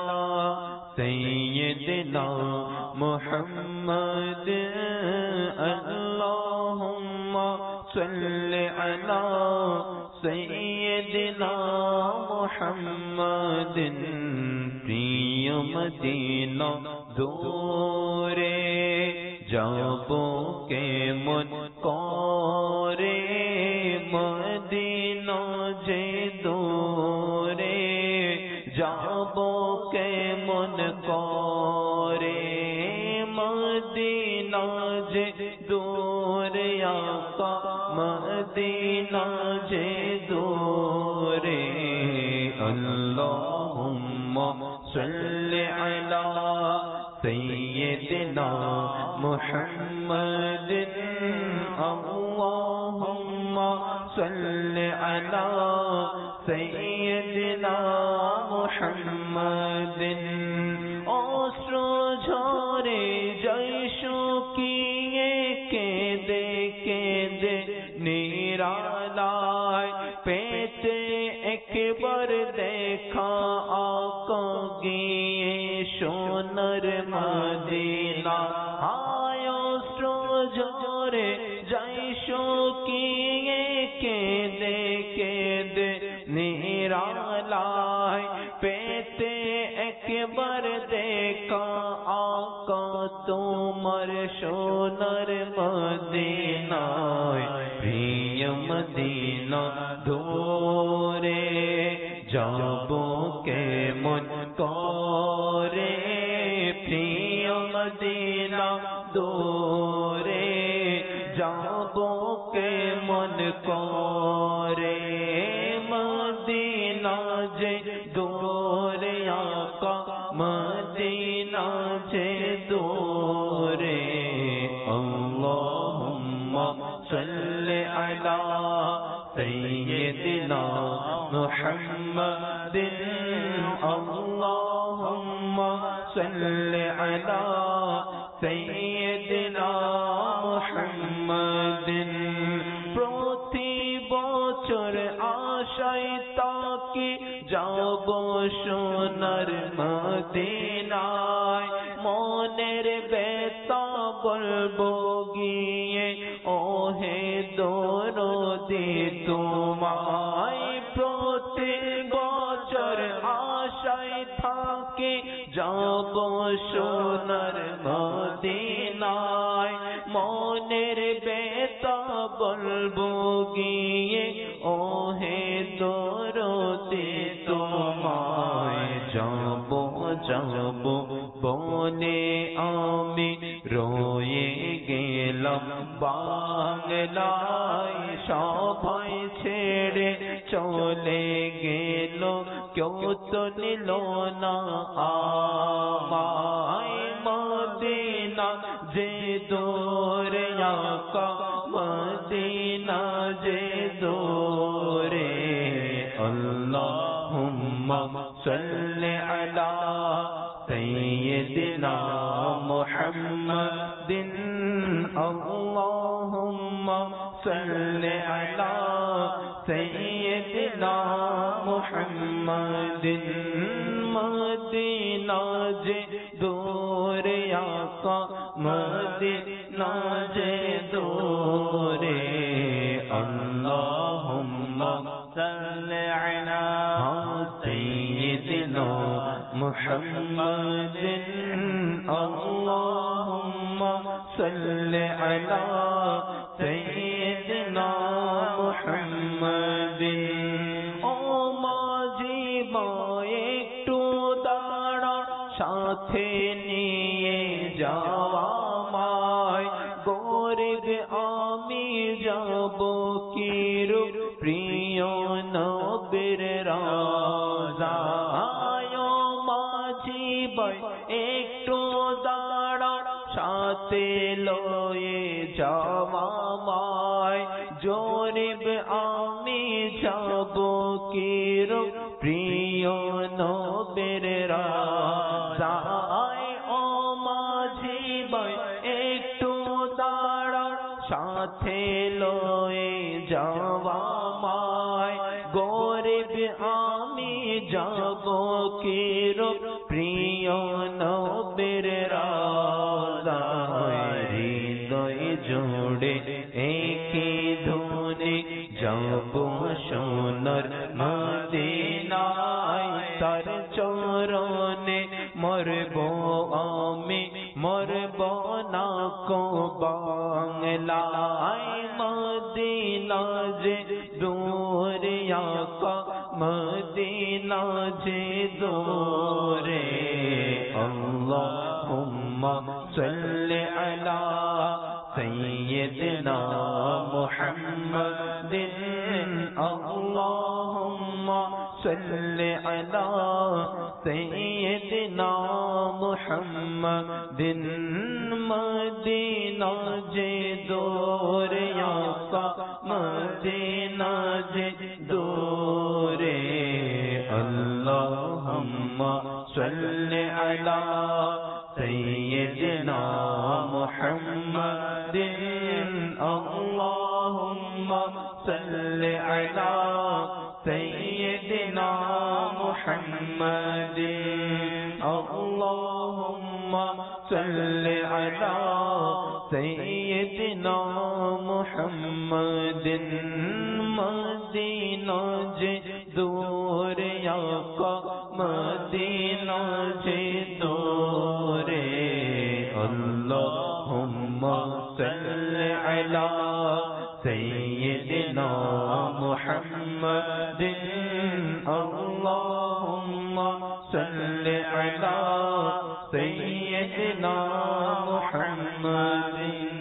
سيدنا محمد اللهم صل على سيدنا محمد প্রিয় মদিনা দূরে যাব কেমন করে মদিনা যে দূরে যাব কেমন করে মদিনা যে দূরে আকা মদিনা যে দূরে আল্লাহুম্মা সাল্লি আলা سيدنا محمد اللهم صل على سيدنا محمد অশ্র ঝরে জয় শুকিয়ে কেঁদে কেঁদে নিরালায় পেতে একবার দেখা আকা গিয়ে সোনার মদিনা হায় অশ্র ঝরে জয় শুকিয়ে কেঁদে কেঁদে নিরালায় পেতে একবার দেখা আকা তোমার সোনার মদিনায় প্রিয় মদিনা দূরে যাব কেমন করে প্রিয় মদিনা দূরে যাব কেমন করে মদিনা যে দূরে আকা মদিনা যে দূরে আল্লাহুম্মা সাল্লি আলা سيدنا محمد اللهم صل على سيدنا محمد প্রতি বছর আশায় তাকি যাব সোনার মদিনায় মনের ব্যথা বলবো গিয়ে ওহে দরদি তোমায় প্রতি বছর আশায় থাকে যাব সোনার মদিনায় মনের ব্যথা বলবো গিয়ে ওহে দরদি তোমায় যাব যাব বনে আমি রয়ে গেলাম বাংলায় সবাই ছেড়ে চলে গেল কেউ তো নিল না আমায় মদিনা যে দূরে আকা মদিনা যে দূরে আল্লাহুম্মা সাল্লি আলা سيدنا محمد اللهم صل على سيدنا محمد مدینہ جے دورے آقا مدینہ جے دورے اللہم صل علی سیدنا محمد اللہم صل علی سیدنا محمد او ماجی مائے تو داڑا ساتھے نیے جاوا مائے گورگ آمی جابو کیرو پریو نبر رازا آیو ماجی بھائی ایک تو داڑا ساتھے لوئے جاوا مائے جورب آمی جابو کیرو پریو نبر رازا آئے او ماجی بھائی ایک تو داڑا ساتھ যাব কির প্রিয় নবীর রাজায় হৃদয় জুড়ে একই ধুনে যাব সোনার মদিনায় তার চরণে মরব আমি মরব না কো বাংলায় মদিনা যে দূরে আকা মদিনা যে দূরে আল্লাহুম্মা সাল্লি আলা সাইয়্যিদিনা মুহাম্মাদিন আল্লাহুম্মা সাল্লি আলা সাইয়্যিদিনা মুহাম্মাদিন মদিনা যে দূরে আকা মদিনা যে দূরে আল্লাহুম্মা সাল্লি আলা সাইয়্যিদিনা মুহাম্মাদিন আল্লাহুম্মা সাল্লি আলা সাইয়্যিদিনা মুহাম্মাদিন আল্লাহুম্মা সাল্লি আলা সাইয়্যিদিনা মুহাম্মাদিন মদিনা যে দূরে আকা মদিনা যে দূরে আল্লাহুম্মা সাল্লি আলা সাইয়্যিদিনা মুহাম্মাদিন আল্লাহুম্মা সাল্লি আলা সাইয়্যিদিনা মুহাম্মাদিন।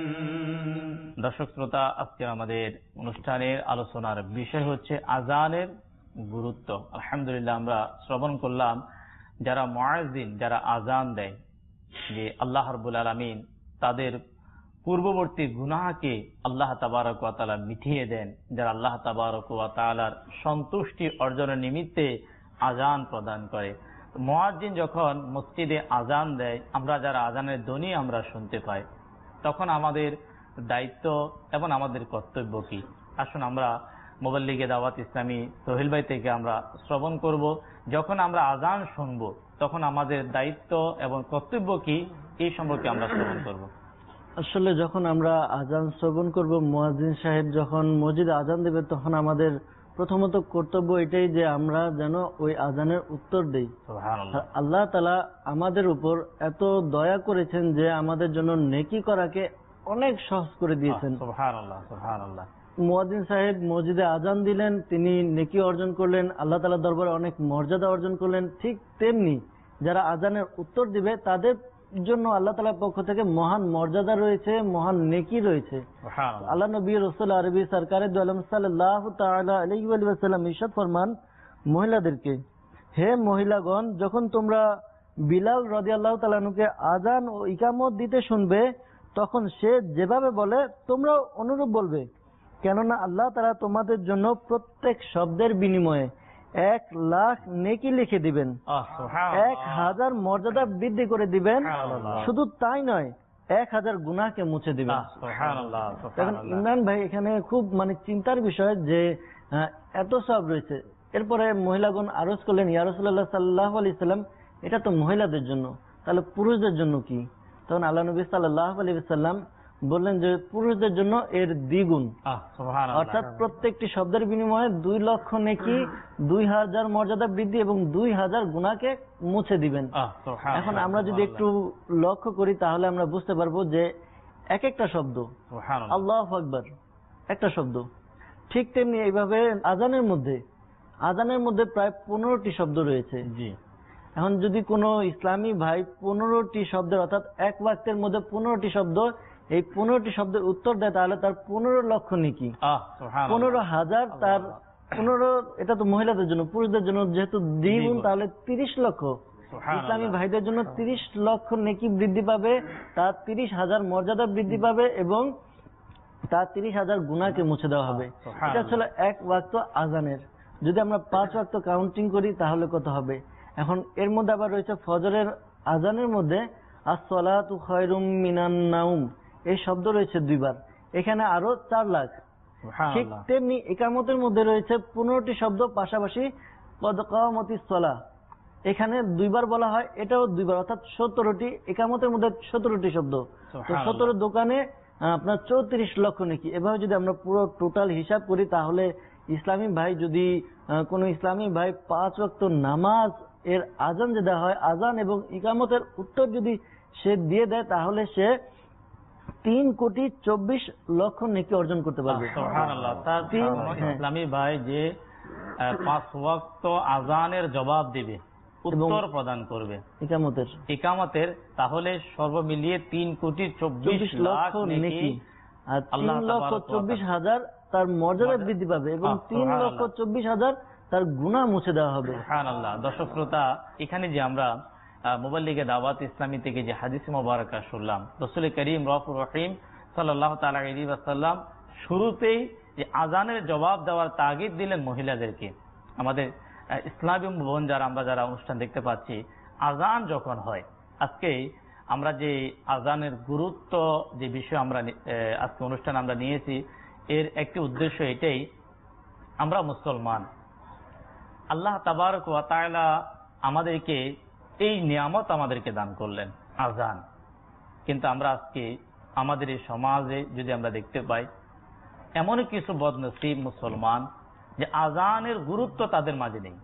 দর্শক শ্রোতা, আজকে আমাদের অনুষ্ঠানের আলোচনার বিষয় হচ্ছে আজানের গুরুত্ব। আলহামদুলিল্লাহ, আমরা শ্রবণ করলাম যারা মুয়াজ্জিন, যারা আজান দেয়, যে আল্লাহ রাব্বুল আলামিন তাদের পূর্ববর্তী গুনাহকে আল্লাহ তাবারক ওয়া তাআলা মিটিয়ে দেন, যারা আল্লাহ তাবারক ওয়া তাআলার সন্তুষ্টি অর্জনের নিমিত্তে আজান প্রদান করে। মুয়াজ্জিন যখন মসজিদে আজান দেয়, আমরা যারা আজানের ধ্বনি আমরা শুনতে পাই, তখন আমাদের দায়িত্ব এবং আমাদের কর্তব্য কি? আসুন আমরা মুবাল্লিগে দাওয়াত ইসলামী সোহেল ভাই থেকে আমরা শ্রবণ করব। যখন আমরা আজান শুনব, তখন আমাদের দায়িত্ব এবং কর্তব্য কি, এই সম্পর্কে আমরা শ্রবণ করব। আসলে যখন আমরা আজান শ্রবণ করব, মুয়াজ্জিন সাহেব যখন মসজিদে আজান দেবে, তখন আমাদের প্রথমত কর্তব্য এটাই যে আমরা যেন ওই আজানের উত্তর দেই। আল্লাহ তাআলা আমাদের উপর এত দয়া করেছেন যে আমাদের জন্য নেকি করাকে অনেক সহজ করে দিয়েছেন। সুবহানাল্লাহ, সুবহানাল্লাহ। মুয়াজ্জিন সাহেব মসজিদে আজান দিলেন, তিনি নেকি অর্জন করলেন, আল্লাহ তাআলার দরবারে অনেক মর্যাদা অর্জন করলেন। ঠিক তেমনি যারা আজানের উত্তর দিবে, তাদের জন্য আল্লাহ তাআলার পক্ষ থেকে মহান মর্যাদা রয়েছে, মহান নেকি রয়েছে। আল্লাহ নবী রাসূল আরবি সরকারে দু আলম সাল্লাল্লাহু তাআলা আলাইহি ওয়া সাল্লাম ইরশাদ ফরমান মহিলাদেরকে, হে মহিলাগণ, যখন তোমরা বিলাল রাদিয়াল্লাহু তাআলা আনহুকে আজান ও ইকামত দিতে শুনবে, তখন সে যেভাবে বলে তোমরা অনুরূপ বলবে, কেননা আল্লাহ তাআলা তোমাদের জন্য প্রত্যেক শব্দের বিনিময়ে এক লাখ নেকি লিখে দিবেন, এক হাজার মর্যাদা বৃদ্ধি করে দিবেন। শুধু তাই নয়, এক হাজার গুনাহকে মুছে দিবেন। এখন ইমরান ভাই, এখানে খুব মানে চিন্তার বিষয় যে এত সব রয়েছে। এরপরে মহিলাগণ আরজ করলেন, ইয়া রাসূলুল্লাহ সাল্লাল্লাহু আলাইহি সাল্লাম, এটা তো মহিলাদের জন্য, তাহলে পুরুষদের জন্য কি? তখন আল্লাহ নবী সাল্লাল্লাহু আলাইহি সাল্লাম বললেন যে পুরুষদের জন্য এর দ্বিগুণ, অর্থাৎ প্রত্যেকটি শব্দের বিনিময়ে দুই লক্ষ নেকি, দুই হাজার মর্যাদা বৃদ্ধি এবং দুই হাজার গুনাহকে মুছে দিবেন। এখন আমরা যদি একটু লক্ষ্য করি, তাহলে আমরা বুঝতে পারবো যে এক একটা শব্দ, আল্লাহু আকবার একটা শব্দ, ঠিক তেমনি এইভাবে আজানের মধ্যে আজানের মধ্যে প্রায় পনেরোটি শব্দ রয়েছে। জি, এখন যদি কোনো ইসলামী ভাই পনেরোটি শব্দের, অর্থাৎ এক ওয়াক্তের মধ্যে পনেরোটি শব্দ, এই পনেরোটি শব্দের উত্তর দেয়, তাহলে তার পনেরো লক্ষ নেকি, পনেরো হাজার, তার পনেরো, এটা তো মহিলাদের জন্য। পুরুষদের জন্য যেহেতু দ্বিগুণ, তাহলে তিরিশ লক্ষ। ইসলামী ভাইদের জন্য তিরিশ লক্ষ নেকি বৃদ্ধি পাবে, তার তিরিশ হাজার মর্যাদা বৃদ্ধি পাবে এবং তার তিরিশ হাজার গুনাহকে মুছে দেওয়া হবে। এটা ছিল এক ওয়াক্ত আজানের। যদি আমরা পাঁচ ওয়াক্ত কাউন্টিং করি, তাহলে কত হবে? এখন এর মধ্যে আবার রয়েছে ফজরের আজানের মধ্যে আস-সালাতু খায়রুম মিনান নাউম, এই শব্দ রয়েছে দুইবার, এখানে আরো চার লাখ। ঠিক তেমনি ইকামতের মধ্যে রয়েছে পনেরোটি শব্দ, পাশাপাশি কদ কামাতিস সালাহ, এখানে দুইবার বলা হয়, এটাও দুইবার, অর্থাৎ সতেরোটি, একামতের মধ্যে সতেরোটি শব্দ। তো সতেরো দোকানে আপনার চৌত্রিশ লক্ষ নেকি। এভাবে যদি আমরা পুরো টোটাল হিসাব করি, তাহলে ইসলামী ভাই যদি কোন ইসলামী ভাই পাঁচ ওয়াক্ত নামাজ এর আজান যে দেওয়া হয়, আজান এবং ইকামতের উত্তর যদি সে দিয়ে দেয়, তাহলে সে তিন কোটি চব্বিশ লক্ষ নেকি অর্জন করতে পারবে। সুবহানাল্লাহ। তার ইসলামী ভাই যে পাঁচ ওয়াক্ত আজানের জবাব দিবে, উত্তর প্রদান করবে ইকামতের ইকামতের, তাহলে সর্বমিলিয়ে তিন কোটি চব্বিশ লাখ নেকি, আর তিন লক্ষ চব্বিশ হাজার তার মর্যাদা বৃদ্ধি পাবে এবং তিন লক্ষ চব্বিশ হাজার তার গুনাহ মুছে দেওয়া হবে। সুবহানাল্লাহ। দর্শক শ্রোতা, এখানে যে আমরা মুবাল্লিগে দাওয়াত ইসলামী থেকে যে হাদিস মুবারাকা শুনলাম, রাসূল করিম রাউফুর রহিম সাল্লাল্লাহু তাআলা আলাইহি ওয়াসাল্লাম শুরুতেই যে আজানের জবাব দেওয়ার তাগিদ দিলেন মহিলাদেরকে। আমাদের ইসলামী বোন যারা, আমরা যারা অনুষ্ঠান দেখতে পাচ্ছি, আজান যখন হয়, আজকে আমরা যে আজানের গুরুত্ব যে বিষয় আমরা আজকে অনুষ্ঠান আমরা নিয়েছি, এর একটি উদ্দেশ্য এটাই, আমরা মুসলমান, আল্লাহ তাবারক ওয়া তাআলা আমাদেরকে এই নিয়ামত আমাদেরকে দান করলেন আজান, কিন্তু আমরা আজকে আমাদের এই সমাজে যদি আমরা দেখতে পাই, এমন কিছু বদনসিব মুসলমান যে আজানের গুরুত্ব তাদের মাঝে নেই।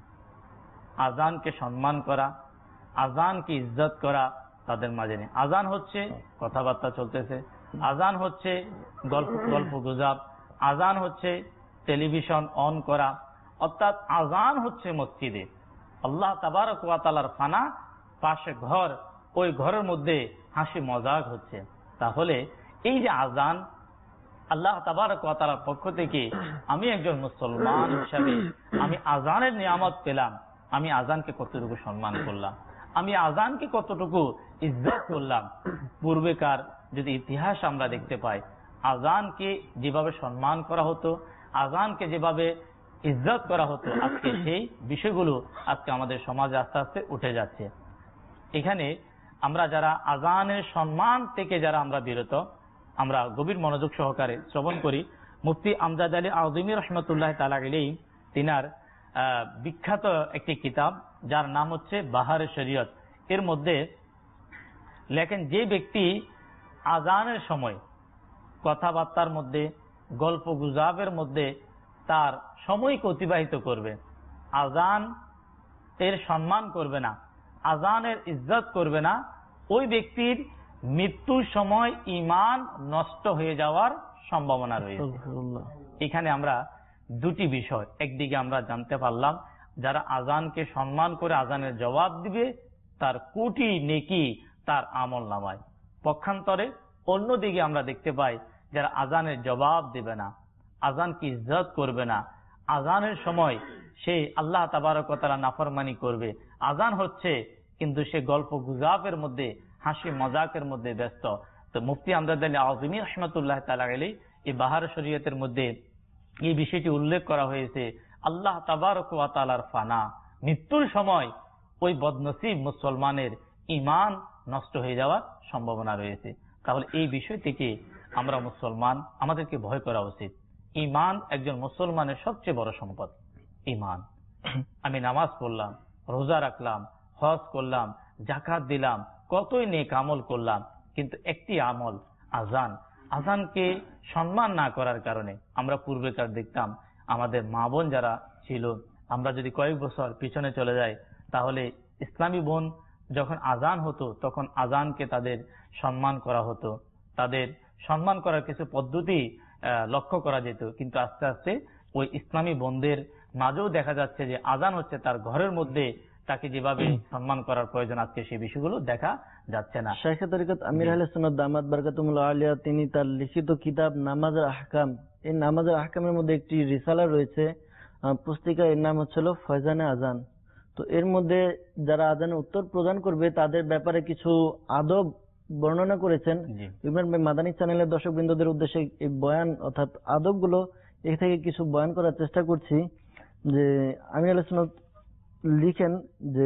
আজানকে সম্মান করা, আজানকে ইজ্জত করা তাদের মাঝে নেই। আজান হচ্ছে কথাবার্তা চলতেছে, আজান হচ্ছে গল্প গল্প গুজব, আজান হচ্ছে টেলিভিশন অন করা, অর্থাৎ আজান হচ্ছে মসজিদে আল্লাহ তাবারক ওয়া তাআলার ফানা, পাশে ঘর, ওই ঘরের মধ্যে হাসি মজাক হচ্ছে। তাহলে এই যে আজান, আল্লাহ তাবারক ওয়া তাআলার পক্ষ থেকে আমি একজন মুসলমান হিসাবে আমি আজানের নিয়ামত পেলাম, আমি আজানকে কতটুকু সম্মান করলাম, আমি আজানকে কতটুকু ইজ্জত করলাম। পূর্বেকার যদি ইতিহাস আমরা দেখতে পাই, আজানকে যেভাবে সম্মান করা হতো, আজানকে যেভাবে ইজ্জত করা হতো, আজকে সেই বিষয়গুলো আজকে আমাদের সমাজে আস্তে আস্তে উঠে যাচ্ছে। এখানে আমরা যারা আজানের সম্মান থেকে যারা আমরা বিরত, আমরা গভীর মনোযোগ সহকারে শ্রবণ করি। মুফতি আমজাদ আলী আযমি রাহমাতুল্লাহ তাআলা আলাইহি, তিনার বিখ্যাত একটি কিতাব যার নাম হচ্ছে বাহারে শরীয়ত, এর মধ্যে লেখেন যে ব্যক্তি আজানের সময় কথাবার্তার মধ্যে, গল্প গুজবের মধ্যে তার সময়কে অতিবাহিত করবে, আজান এর সম্মান করবে না, আজানের ইজ্জত করবে না, ওই ব্যক্তির মৃত্যুর সময় ঈমান নষ্ট হয়ে যাওয়ার সম্ভাবনা রয়েছে। এখানে আমরা দুটি বিষয়, একদিকে আমরা জানতে পারলাম যারা আজানকে সম্মান করে আজানের জবাব দিবে তার কোটি নেকি তার আমল নামায়, পক্ষান্তরে অন্যদিকে আমরা দেখতে পাই যারা আজানের জবাব দিবে না, আজানকে ইজ্জত করবে না, আজানের সময় সে আল্লাহ তাবারক ওয়া তাআলা নাফরমানি করবে, আজান হচ্ছে কিন্তু সে গল্প গুজবের মধ্যে, হাসি মজাকের মধ্যে ব্যস্ত। তো মুফতি আমজাদ আলী আযমি রাহমাতুল্লাহ তাআলা আলাইহি এই বাহার শরীয়তের মধ্যে এই বিষয়টি উল্লেখ করা হয়েছে, আল্লাহ তাবারক ওয়া তাআলার ফানা, মৃত্যুর সময় ওই বদনসিব মুসলমানের ঈমান নষ্ট হয়ে যাওয়ার সম্ভাবনা রয়েছে। তাহলে এই বিষয় থেকে আমরা মুসলমান, আমাদেরকে ভয় করা উচিত। ঈমান একজন মুসলমানের সবচেয়ে বড় সম্পদ। ঈমান, আমি নামাজ পড়লাম, রোজা রাখলাম, হজ করলাম, যাকাত দিলাম, কতই নেক আমল করলাম, কিন্তু একটি আমল আজান, আজানকে সম্মান না করার কারণে আমরা পূর্বেকার দেখতাম আমাদের মা বোন যারা ছিল, আমরা যদি কয়েক বছর পিছনে চলে যাই, তাহলে ইসলামী বোন যখন আজান হতো তখন আজানকে তাদের সম্মান করা হতো, তাদের সম্মান করার কিছু পদ্ধতি লক্ষ্য করা যেত। কিন্তু আস্তে আস্তে ওই ইসলামী বোনদের মাঝেও দেখা যাচ্ছে যে আজান হচ্ছে তার ঘরের মধ্যে, তাকে যেভাবে সম্মান করার প্রয়োজন আজকে সেই বিষয়গুলো দেখা যাচ্ছে না। শাইখে তরিকত আমির আহলে সুন্নাত দামাত বারকাতুহুল্লাহ আলিয়া তিনি তার লিখিত কিতাব নামাজের আহকাম, এই নামাজের আহকামের মধ্যে একটি রিসালা রয়েছে, পুস্তিকা, এর নাম হচ্ছিল ফয়জানে আজান। তো এর মধ্যে যারা আজানের উত্তর প্রদান করবে তাদের ব্যাপারে কিছু আদব বর্ণনা করেছেন। ইমরান ভাই মাদানী চ্যানেলের দর্শক বৃন্দদের উদ্দেশ্যে এই বয়ান অর্থাৎ আদবগুলো এ থেকে কিছু বয়ান করার চেষ্টা করছি। যে আমির আহলে সুন্নাত লিখেন যে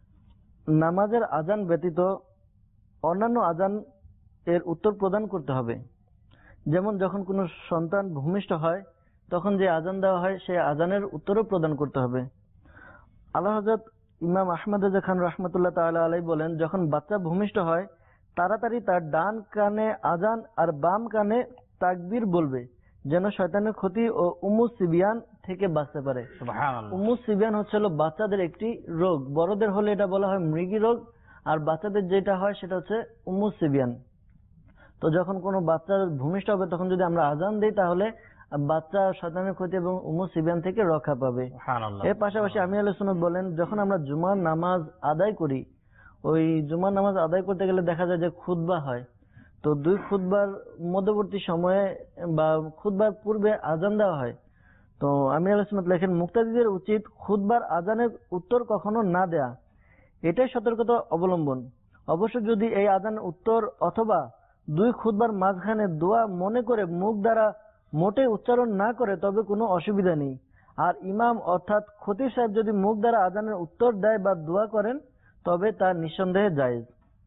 নামাজের আজান ব্যতীত অন্যান্য আজান এর উত্তর প্রদান করতে হবে। যেমন যখন কোনো সন্তান ভূমিষ্ঠ হয় তখন যে আজান দেওয়া হয় সেই আজানের উত্তরও প্রদান করতে হবে। আল্লাহ হযরত ইমাম আহমদ রাজা খান রহমতুল্লাহ তাআলা আলাইহি বলেন, যখন বাচ্চা ভূমিষ্ঠ হয় তাড়াতাড়ি তার ডান কানে আজান আর বাম কানে তাকবীর বলবে, যেন শয়তানের ক্ষতি ও উম্মু সিবিয়ান থেকে বাঁচতে পারে। সুবহানাল্লাহ। উম্মু সিবিয়ান হচ্ছে হলো বাচ্চাদের একটি রোগ, বড়দের হলে এটা বলা হয় মৃগী রোগ, আর বাচ্চাদের যেটা হয় সেটা হচ্ছে উম্মু সিবিয়ান। তো যখন কোনো বাচ্চা ভূমিষ্ঠ হবে তখন যদি আমরা আজান দিই তাহলে বাচ্চা শয়তানের ক্ষতি এবং উম্মু সিবিয়ান থেকে রক্ষা পাবে। সুবহানাল্লাহ। এর পাশাপাশি আমি আহলে সুন্নাত বলেন, যখন আমরা জুমার নামাজ আদায় করি, ওই জুমার নামাজ আদায় করতে গেলে দেখা যায় যে খুতবা হয়, তো দুই খুতবার মধ্যবর্তী সময়ে বা খুতবার পূর্বে আজান দেওয়া হয়। তো আমি আহলে সুন্নাত লেখেন, মুক্তাদিদের উচিত খুতবার আজানের উত্তর কখনো না দেয়া, এটাই সতর্কতা অবলম্বন। অবশ্য যদি এই আজানের উত্তর অথবা দুই খুতবার মাঝখানে দোয়া মনে করে মুখ দ্বারা মোটে উচ্চারণ না করে তবে কোনো অসুবিধা নেই। আর ইমাম অর্থাৎ খতিব সাহেব যদি মুখ দ্বারা আজানের উত্তর দেয় বা দোয়া করেন তবে তা নিঃসন্দেহে জায়েজ।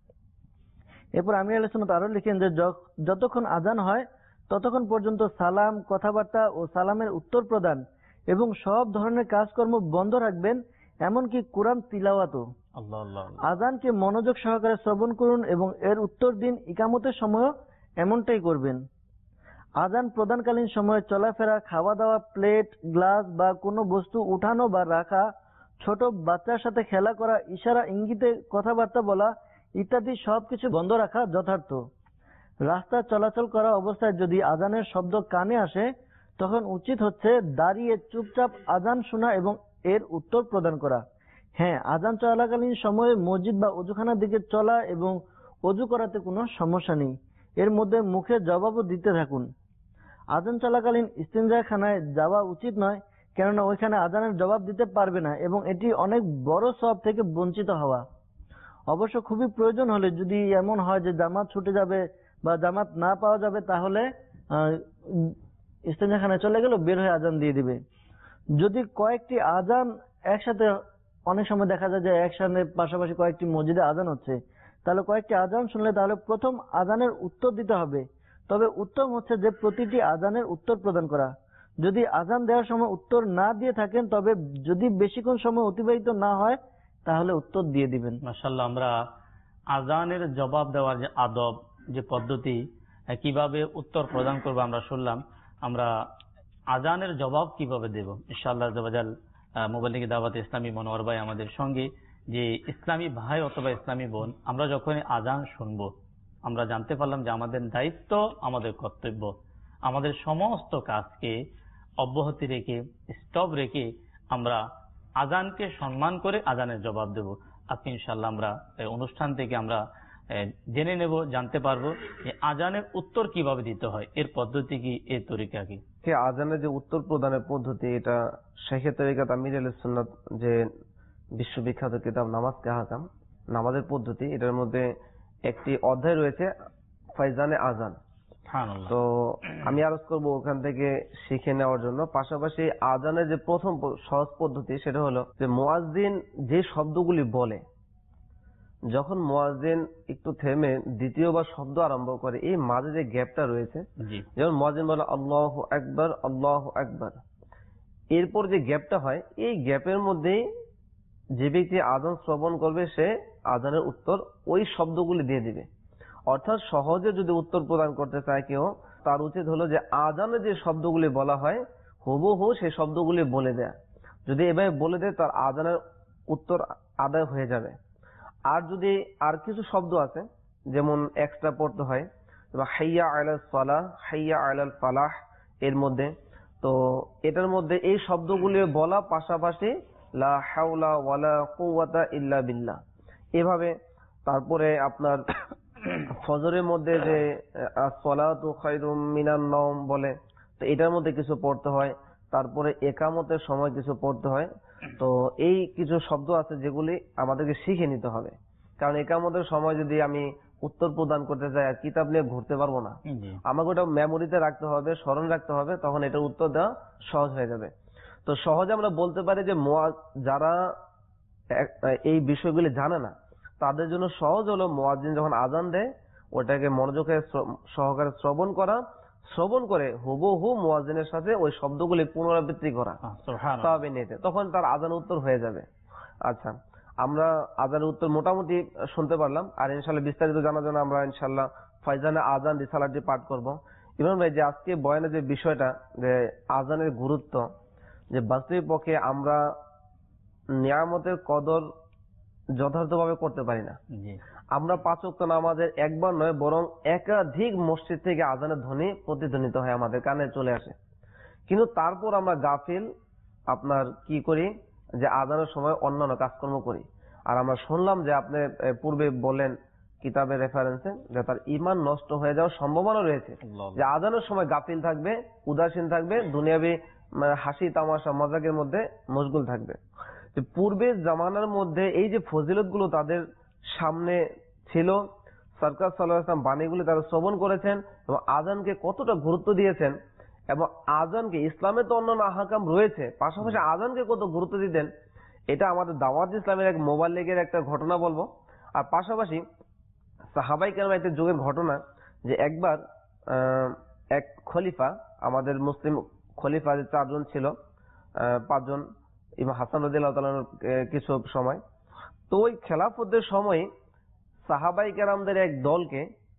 এরপর আমি আহলে সুন্নাত আরো লিখেন যে যতক্ষণ আজান হয় ততক্ষণ পর্যন্ত সালাম, কথাবার্তা ও সালামের উত্তর প্রদান এবং সব ধরনের কাজকর্ম বন্ধ রাখবেন, এমনকি কোরআন তিলাওয়াতও। আল্লাহ আল্লাহ। আজানকে মনোযোগ সহকারে শ্রবণ করুন এবং এর উত্তর দিন, ইকামতের সময়ও এমনটাই করবেন। আজান প্রদানকালীন সময়ে চলাফেরা, খাওয়া দাওয়া, প্লেট, গ্লাস বা কোনো বস্তু উঠানো বা রাখা, ছোট বাচ্চার সাথে খেলা করা, ইশারা ইঙ্গিতে কথাবার্তা বলা ইত্যাদি সবকিছু বন্ধ রাখা যথার্থ। রাস্তা চলাচল করা অবস্থায় যদি আজানের শব্দ কানে আসে তখন উচিত হচ্ছে দাঁড়িয়ে চুপচাপ আজান শোনা এবং এর উত্তর প্রদান করা। হ্যাঁ, আজান চলাকালীন সময়ে মসজিদ বা অজুখানার দিকে চলা এবং অজু করাতে কোনো সমস্যা নেই, এর মধ্যে মুখে জবাবও দিতে থাকুন। আজান চলাকালীন ইস্তেঞ্জাখানায় যাওয়া উচিত নয়, কেননা ওইখানে আজানের জবাব দিতে পারবে না এবং এটি অনেক বড় সওয়াব থেকে বঞ্চিত হওয়া। অবশ্য খুবই প্রয়োজন হলে, যদি এমন হয় যে জামাত ছুটে যাবে বা জামাত না পাওয়া যাবে, তাহলে ইস্তেঞ্জাখানায় চলে গেল, বের হয়ে আজান দিয়ে দিবে। যদি কয়েকটি আজান একসাথে, অনেক সময় দেখা যায় যে একসাথে পাশাপাশি কয়েকটি মসজিদে আজান হচ্ছে, তাহলে কয়েকটি আজান শুনলে তাহলে প্রথম আজানের উত্তর দিতে হবে। তবে উত্তম হচ্ছে যে প্রতিটি আজানের উত্তর প্রদান করা। যদি আজান দেওয়ার সময় উত্তর না দিয়ে থাকেন তবে যদি বেশিক্ষণ সময় অতিবাহিত না হয় তাহলে উত্তর দিয়ে দিবেন। মাশাআল্লাহ। আমরা আজানের জবাব দেওয়ার যে আদব, যে পদ্ধতি, কিভাবে উত্তর প্রদান করবো আমরা শুনলাম। আমরা আজানের জবাব কিভাবে দেব ইনশাআল্লাহ আযাওয়াজাল মুবাল্লিগ দাওয়াত ইসলামী মনোয়ার ভাই আমাদের সঙ্গে, যে ইসলামী ভাই অথবা ইসলামী বোন, আমরা যখন আজান শুনবো আমরা জানতে পারলাম যে আমাদের দায়িত্ব, আমাদের কর্তব্য, আমাদের সমস্ত কাজকে অব্যাহতি রেখে, স্টপ রেখে আমরা আজানকে সম্মান করে আজানের জবাব দেব। আজকে ইনশাআল্লাহ আমরা এই অনুষ্ঠান থেকে আমরা জেনে নেব, জানতে পারবো যে আজানের উত্তর কিভাবে দিতে হয়, এর পদ্ধতি কি, এর তরিকা কি। আজানের যে উত্তর প্রদানের পদ্ধতি, এটা শেখে তরিকাত আমির আহলে সুন্নাত যে বিশ্ববিখ্যাত কিতাব নামাজ কে আহকাম, নামাজের পদ্ধতি, এটার মধ্যে একটি অধ্যায় রয়েছে ফাইজানে আজান। তো আমি আরজ করবো ওখান থেকে শিখে নেওয়ার জন্য। পাশাপাশি আজানের যে প্রথম সহজ পদ্ধতি সেটা হলো যে মুয়াজ্জিন যে শব্দগুলি বলে, যখন মুয়াজ্জিন একটু থেমে দ্বিতীয়বার শব্দ আরম্ভ করে, এই মাঝে যে গ্যাপটা রয়েছে, যেমন মুয়াজ্জিন বলে আল্লাহু আকবার, আল্লাহু আকবার, এরপর যে গ্যাপটা হয়, এই গ্যাপের মধ্যেই যে ব্যক্তি আজান শ্রবণ করবে সে আজানের উত্তর ওই শব্দগুলি দিয়ে দিবে। অর্থাৎ সহজে যদি উত্তর প্রদান করতে চায় কেউ, তার উচিত হলো যে আজানে যে শব্দগুলি বলা হয় হুবহু সেই শব্দগুলি বলে দেয়া। যদি এভাবে বলে দেয় তার আজানের উত্তর আদায় হয়ে যাবে। আর যদি আর কিছু শব্দ আছে যেমন এক্সট্রা পড়তে হয়, হাইয়া আলাস সালাহ, হাইয়া আলাল ফালাহ, এর মধ্যে তো এটার মধ্যে এই শব্দগুলি বলা পাশাপাশি লা হাওলা ওয়ালা কুওয়াতা ইল্লা বিল্লাহ, এভাবে। তারপরে আপনার ফজরের মধ্যে যে আসসালাতু খায়রুম মিনান নাওম বলে, তো এটার মধ্যে কিছু পড়তে হয়। তারপরে একামতের সময় কিছু পড়তে হয়। তো এই কিছু শব্দ আছে যেগুলি আমাদেরকে শিখে নিতে হবে, কারণ একামতের সময় যদি আমি উত্তর প্রদান করতে চাই আর কিতাব নিয়ে ঘুরতে পারবো না, আমাকে ওটা মেমোরিতে রাখতে হবে, স্মরণ রাখতে হবে, তখন এটার উত্তর দেওয়া সহজ হয়ে যাবে। তো সহজে আমরা বলতে পারি যে যারা এই বিষয়গুলি জানে না তাদের জন্য সহজ হলো মুয়াজ্জিন যখন আজান দেয় ওটাকে মনোযোগে সহকারে শ্রবণ করা, শ্রবণ করে হুবহু মুয়াজ্জিনের সাথে ওই শব্দগুলি পুনরাবৃত্তি করা, তবে নিতে তখন তার আজান উত্তর হয়ে যাবে। আচ্ছা, আমরা আজানের উত্তর মোটামুটি শুনতে পারলাম, আর ইনশাল্লাহ বিস্তারিত জানার জন্য আমরা ইনশাল্লাহ ফয়জানে আজান রিসালাটি পাঠ করব। ইমরান ভাই, যে আজকে বয়ানের যে বিষয়টা, যে আজানের গুরুত্ব, যে বাস্তবিক পক্ষে আমরা নিয়ামতের কদর যথার্থভাবে করতে পারি না। আমরা পাঁচ ওয়াক্ত নামাজের একবার নয় বরং একাধিক মসজিদ থেকে আজানের ধ্বনি প্রতিধ্বনিত হয়, আমাদের কানে চলে আসে, কিন্তু তারপর আমরা গাফিল আপনার কি করি, যে আজানের সময় অন্যান্য কাজকর্ম করি। আর আমরা শুনলাম যে আপনি পূর্বে বলেন কিতাবের রেফারেন্সে যে তার ইমান নষ্ট হয়ে যাওয়ার সম্ভাবনা রয়েছে, যে আজানের সময় গাফিল থাকবে, উদাসীন থাকবে, দুনিয়াবি হাসি তামাশা মজাকের মধ্যে মশগুল থাকবে। পূর্বের জামানার মধ্যে এই যে ফজিলত গুলো তাদের সামনে ছিল, সরকার সাল্লাল্লাহু আলাইহি ওয়াসাল্লাম বাণীগুলি তারা শ্রবণ করেছেন এবং আজানকে কতটা গুরুত্ব দিয়েছেন, এবং আজানকে ইসলামে তো অন্যান্য আহকাম রয়েছে, পাশাপাশি আজানকে কত গুরুত্ব দিতেন, এটা আমাদের দাওয়াত ইসলামের এক মোবাল্লিগের একটা ঘটনা বলবো। আর পাশাপাশি সাহাবাই কেরামের একটা যুগের ঘটনা, যে একবার এক খলিফা, আমাদের মুসলিম খলিফা যে চারজন ছিল, পাঁচজন, ইমাম হাসান রাদিয়াল্লাহু তাআলার কিছু সময়, তো ওই খেলাফতের সময় সাহাবাই কেরামদের এক দলকে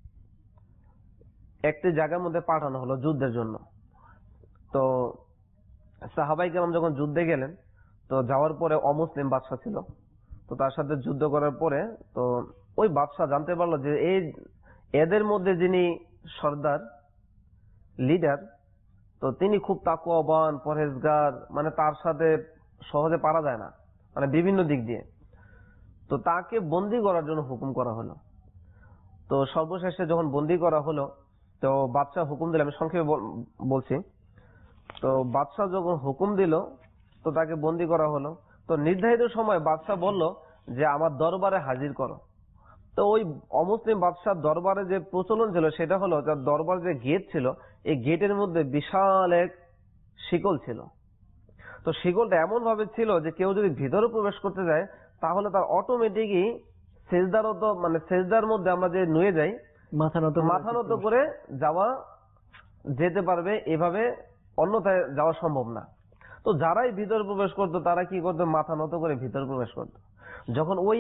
একটি জায়গার মধ্যে পাঠানো হলো যুদ্ধের জন্য। তো সাহাবাই কেরাম যখন যুদ্ধে গেলেন, তো যাওয়ার পরে অমুসলিম বাদশা ছিল, তো তার সাথে যুদ্ধ করার পরে তো ওই বাদশা জানতে পারলো যে এই এদের মধ্যে যিনি সর্দার লিডার, তো তিনি খুব তাকওয়াবান, পরহেজগার, মানে তার সাথে সহজে পারা যায় না, মানে বিভিন্ন দিক দিয়ে। তো তাকে বন্দী করার জন্য হুকুম করা হলো। তো সর্বশেষে যখন বন্দী করা হলো, তো বাদশাহ হুকুম দিল, আমি সংক্ষেপে বলছি, তো বাদশাহ যখন হুকুম দিল তো তাকে বন্দী করা হলো। তো নির্ধারিত সময় বাদশাহ বলল যে আমার দরবারে হাজির করো। তো ওই অমুসলিম বাদশাহ দরবারে যে প্রচলন ছিল সেটা হলো, যার দরবার যে গেট ছিল, এই গেটের মধ্যে বিশাল এক শিকল ছিল। তো শিকলটা এমন ভাবে ছিল যে কেউ যদি ভিতরে প্রবেশ করতে যায় তাহলে তার অটোমেটিকই সেজদারত, মানে সেজদার মধ্যে আমরা যে নুয়ে যাই, মাথা নত মাথা নত করে যাওয়া যেতে পারবে, এভাবে অন্যথায় যাওয়া সম্ভব না। তো যারাই ভিতরে প্রবেশ করতো তারা কি করতো, মাথা নত করে ভিতরে প্রবেশ করতো। যখন ওই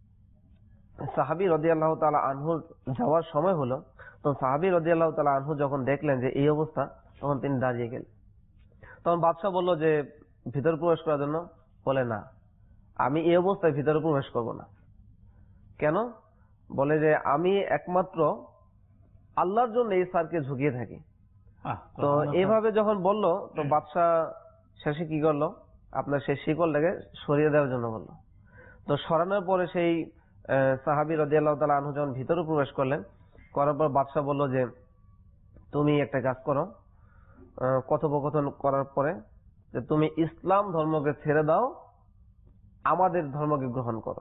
সাহাবী রাদিয়াল্লাহু তাআলা আনহুর যাওয়ার সময় হলো, তো সাহাবী রাদিয়াল্লাহু তাআলা আনহু যখন দেখলেন যে এই অবস্থা, তখন তিনি দাঁড়িয়ে গেলেন। তখন বাদশা বলল যে ভিতরে প্রবেশ করার জন্য, বলে না, আমি এই অবস্থায় ভিতরে প্রবেশ করব না। কেন? বলে যে আমি একমাত্র আল্লাহর জন্য এই স্যারকে ঝুঁকিয়ে থাকি। তো এইভাবে যখন বলল, তো বাদশা শেষে কি করলো, আপনার সেই শিকলটাকে সরিয়ে দেওয়ার জন্য বললো। তো সরানোর পরে সেই সাহাবী রাদিয়াল্লাহু তাআলা আনহু যখন ভিতরে প্রবেশ করলেন, করার পর বাদশা বলল যে তুমি একটা কাজ করো, কথোপকথন করার পরে, যে তুমি ইসলাম ধর্মকে ছেড়ে দাও, আমাদের ধর্মকে গ্রহণ করো।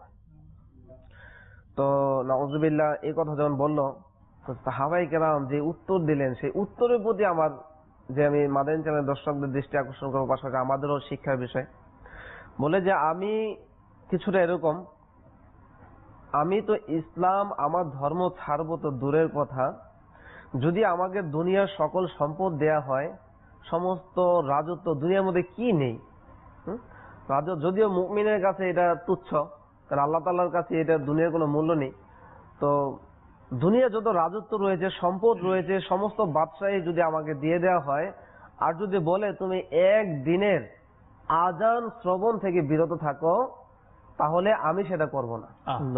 তো নাউজুবিল্লাহ এই কথা যখন বলল, তো সাহাবাই কেরাম যে উত্তর দিলেন, সেই উত্তরের প্রতি আমার, যে আমি মাদানী চ্যানেলের দর্শকদের দৃষ্টি আকর্ষণ করবো, পাশাপাশি আমাদেরও শিক্ষার বিষয়, বলে যে আমি কিছুটা এরকম, আমি তো ইসলাম আমার ধর্ম ছাড়বো তো দূরের কথা, যদি আমাকে দুনিয়ার সকল সম্পদ দেয়া হয়, সমস্ত রাজত্ব, দুনিয়ার মধ্যে কি নেই, রাজত্ব যদিও মুমিনের কাছে এটা তুচ্ছ, কারণ আল্লাহ তাআলার কাছে এটা দুনিয়ার কোনো মূল্য নেই। তো দুনিয়া যত রাজত্ব রয়েছে, সম্পদ রয়েছে, সমস্ত বাদশাহী যদি আমাকে দিয়ে দেওয়া হয়, আর যদি বলে তুমি এক দিনের আজান শ্রবণ থেকে বিরত থাকো, তাহলে আমি সেটা করব না।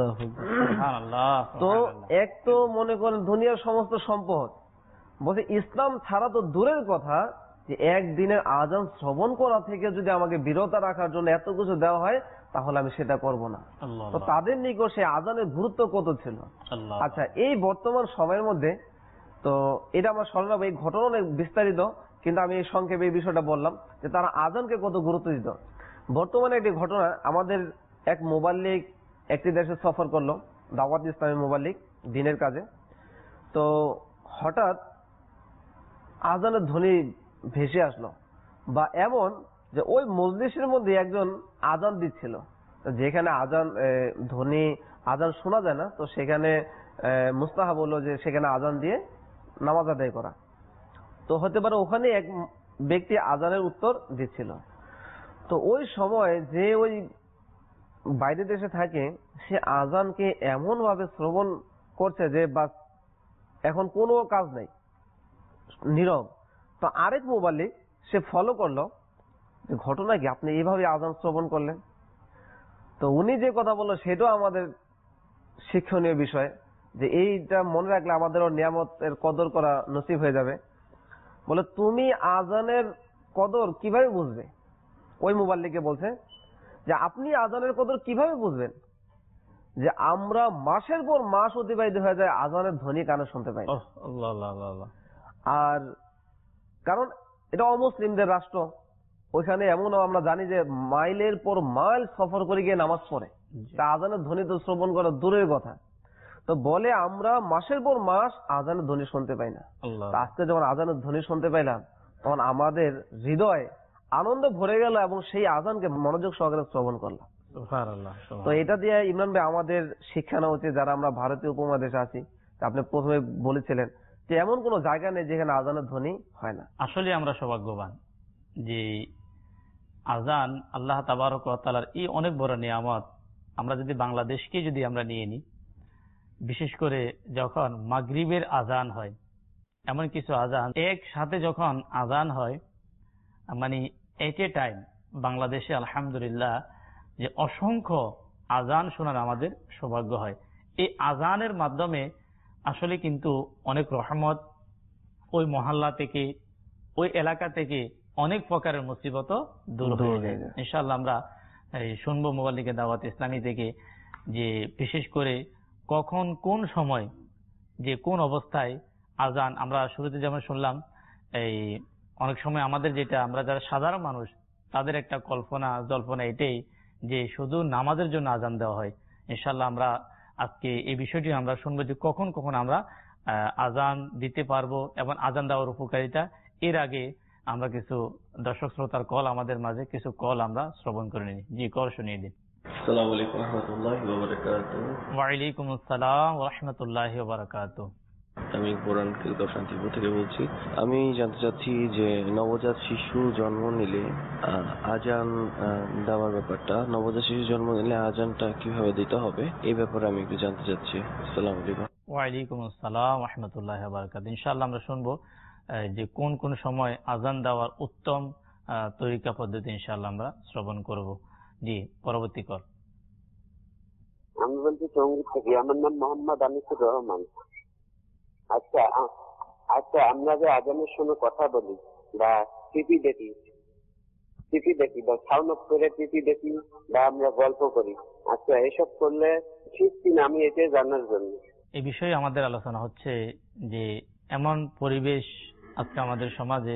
তো এক তো মনে করেন দুনিয়ার সমস্ত সম্পদ, বলছে ইসলাম ছাড়া তো দূরের কথা, যে একদিনের আজান শ্রবণ করা থেকে যদি আমাকে বিরত রাখার জন্য এত কিছু দেওয়া হয়, তাহলে আমি সেটা করব না। তো তাদের নিকট সেই আজানের গুরুত্ব কত ছিল। আচ্ছা, এই বর্তমান সময়ের মধ্যে, তো এটা আমার স্মরণ হবে, এই ঘটনা অনেক বিস্তারিত, কিন্তু আমি সংক্ষেপে এই বিষয়টা বললাম যে তারা আজানকে কত গুরুত্ব দিত। বর্তমানে একটি ঘটনা, আমাদের এক মুবাল্লিগ একটি দেশে সফর করলো, দাওয়াত ইসলামী মুবাল্লিগ, দিনের কাজে। তো হঠাৎ আজানের ধ্বনি ভেসে আসলো, বা এমন যে ওই মজলিসের মধ্যে একজন আজান দিচ্ছিল, যেখানে আজান ধ্বনি আজান শোনা যায় না, তো সেখানে মুস্তাহাব হলো যে সেখানে আজান দিয়ে নামাজ আদায় করা। তো হতে পারে ওখানে এক ব্যক্তি আজানের উত্তর দিচ্ছিল। তো ওই সময় যে ওই বাইরে দেশে থাকে সে আজানকে এমন ভাবে শ্রবণ করছে যে বাস এখন কোনো কাজ নাই, নীরব। তো আরেক মুবাল্লিগ সে ফলো করলো যে ঘটনা কি, আপনি এইভাবে আজান শ্রবণ করলেন। তো উনি যে কথা বললো সেটাও আমাদের শিক্ষণীয় বিষয়, যে এইটা মনে রাখলে আমাদেরও নিয়ামতের কদর করা নসিব হয়ে যাবে। বলে তুমি আজানের কদর কিভাবে বুঝবে? ওই মুবাল্লিগকে বলছে যে আপনি আজানের কদর কিভাবে বুঝবেন যে আমরা মাসের পর মাস অতিবাহিত হয়ে যায় আজানের ধ্বনি কানে শুনতে পাই। আর কারণ এটা অমুসলিমদের রাষ্ট্র, ওইখানে এমনও আমরা জানি যে মাইলের পর মাইল সফর করে গিয়ে নামাজ পড়ে, তা আজানের ধ্বনি তো শ্রবণ করা দূরের কথা। তো বলে আমরা মাসের পর মাস আজানের ধ্বনি শুনতে পাই না। আজকে যখন আজানের ধ্বনি শুনতে পাইলাম তখন আমাদের হৃদয় আনন্দ ভরে গেল এবং সেই আজানকে মনোযোগ সহকারে শ্রবণ করলাম। তো এটা দিয়ে ইমরান ভাই আমাদের শিক্ষা নেওয়া উচিত, যারা আমরা ভারতীয় উপমহাদেশে আছি। আপনি প্রথমে বলেছিলেন যে এমন কোন জায়গা নেই যেখানে আজানের ধ্বনি হয় না। আসলে আমরা সৌভাগ্যবান যে আজান আল্লাহ তাবারক ওয়া তাআলার এই অনেক বড় নিয়ামত। আমরা যদি বাংলাদেশকে যদি আমরা নিয়ে নিই, বিশেষ করে যখন মাগরিবের আজান হয়, এমন কিছু আজান একসাথে যখন আজান হয়, মানে এট এ টাইম বাংলাদেশে আলহামদুলিল্লাহ যে অসংখ্য আজান শোনার আমাদের সৌভাগ্য হয়। এই আজানের মাধ্যমে আসলে কিন্তু অনেক রহমত ওই মহল্লা থেকে, ওই এলাকা থেকে অনেক প্রকারের মুসিবত দূর হয়ে যায়। ইনশাআল্লাহ আমরা শুনবো মুবাল্লিগে দাওয়াত ইসলামী থেকে যে বিশেষ করে কখন কোন সময় যে কোন অবস্থায় আজান। আমরা শুরুতে যেমন শুনলাম, এই অনেক সময় আমাদের যেটা আমরা যারা সাধারণ মানুষ তাদের একটা কল্পনা জল্পনা এটাই যে শুধু নামাজের জন্য আজান দেওয়া হয়। ইনশাআল্লাহ আমরা আজকে এই বিষয়টি আমরা শুনবো যে কখন কখন আমরা আজান দিতে পারবো এবং আজান দেওয়ার উপকারিতা। এর আগে আমরা কিছু দর্শক শ্রোতার কল আমাদের মাঝে কিছু কল আমরা শ্রবণ করে নিই। জি, কল শুনিয়ে দিন। আসসালামু আলাইকুম ওয়া রাহমাতুল্লাহি ওয়া বারাকাতুহু। ওয়া আলাইকুম আসসালাম ওয়া রাহমাতুল্লাহি ওয়া বারাকাতুহু। আমি কোরআন কিতাব শান্তিপুর থেকে বলছি। আমি জানতে চাচ্ছি যে নবজাত শিশু জন্ম নিলে আজান দেওয়ার ব্যাপারটা, নবজাত শিশু জন্ম নিলে আজানটা কিভাবে দিতে হবে এই ব্যাপারে আমি একটু জানতে চাচ্ছি। আসসালামু আলাইকুম। ওয়া আলাইকুম আসসালাম ওয়া রাহমাতুল্লাহি ওয়া বারাকাতুহু। ইনশাআল্লাহ আমরা শুনবো যে কোন কোন সময় আজান দেওয়ার উত্তম তরিকা পদ্ধতি ইনশাআল্লাহ আমরা শ্রবণ করব। জি, পরবর্তী কল। আমি বলছি টঙ্গী থেকে, আমার নাম মোহাম্মদ আনিসুর রহমান। আচ্ছা আচ্ছা আমরা যে আজানের সময় কথা বলি বা টিভি দেখি টিভি দেখি বা সাউন্ড অফ করে টিভি দেখি বা আমরা গল্প করি, আচ্ছা এসব করলে ঠিক কিনা আমি এটাই জানার জন্য। এই বিষয়ে আমাদের আলোচনা হচ্ছে যে এমন পরিবেশ আজকে আমাদের সমাজে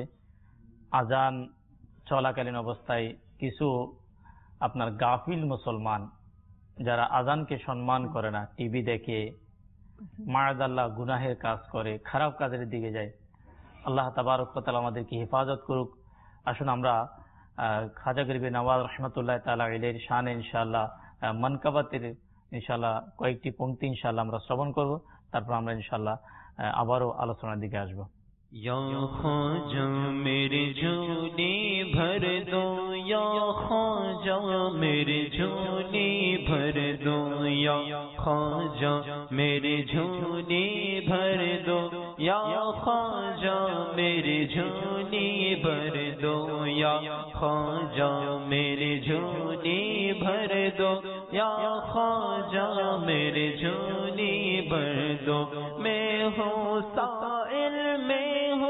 আজান চলাকালীন অবস্থায় কিছু আপনার গাফিল মুসলমান যারা আজানকে সম্মান করে না, টিভি দেখে, মায়াদাল্লাহ গুনাহের কাজ করে, খারাপ কাজের দিকে যায়। আল্লাহ তাবারক ওয়া তাআলা আমাদেরকে হেফাজত করুক। আসুন আমরা খাজা গরিবে নওয়াজ রহমতুল্লাহ তাআলা আলাইহির শানে ইনশাআল্লাহ মানকাবাতের ইনশাআল্লাহ কয়েকটি পংক্তি ইনশাআল্লাহ আমরা শ্রবণ করব, তারপর আমরা ইনশাআল্লাহ আবারও আলোচনার দিকে আসবো। या ख्वाजा मेरे झोली भर दो, या ख्वाजा मेरे झोली भर दो, या ख्वाजा मेरे झोली भर दो, या ख्वाजा मेरे झोली भर दो, या ख्वाजा मेरे झोली भर दो, या ख्वाजा मेरे झोली भर दो। मैं हूँ साइल में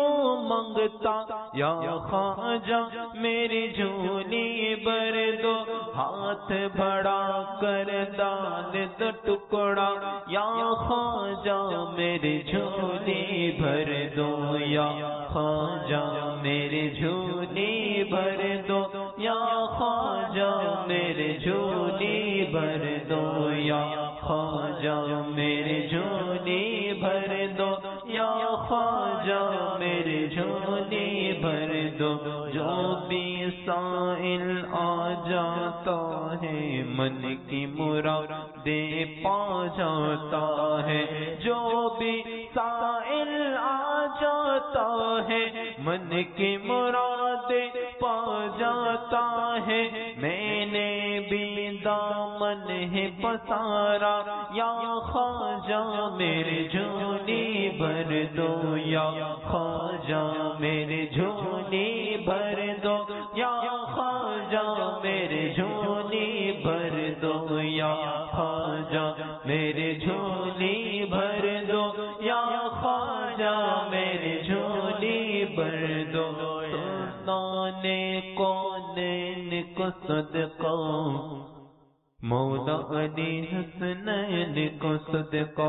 मंगता, या ख्वाजा मेरी झोली भर दो, हाथ बढ़ा कर दान दो टुकड़ा, या ख्वाजा मेरी झोली भर दो, या ख्वाजा मेरी झोली भर दो, या ख्वाजा मेरी झोली भर दो, या ख्वाजा मेरी झोली भर दो, या ख्वाजा मेरी झोली भर दो। जो भी साइल आ जाता है मन की मुरादे पा जाता है, जो भी साइल आ जाता है मन की मुरादे पा जाता है। मैंने भी दामन है पसारा, या ख्वाजा मेरे झोली भर दो, या ख्वाजा मेरे झोली भर दो, या ख्वाजा मेरे झोली भर दो, या ख्वाजा मेरे झोली भर दो, या ख्वाजा मेरे झोली भर दो। सुल्ताने कौनैन को सदका, मौला अली हसनैन को सदका,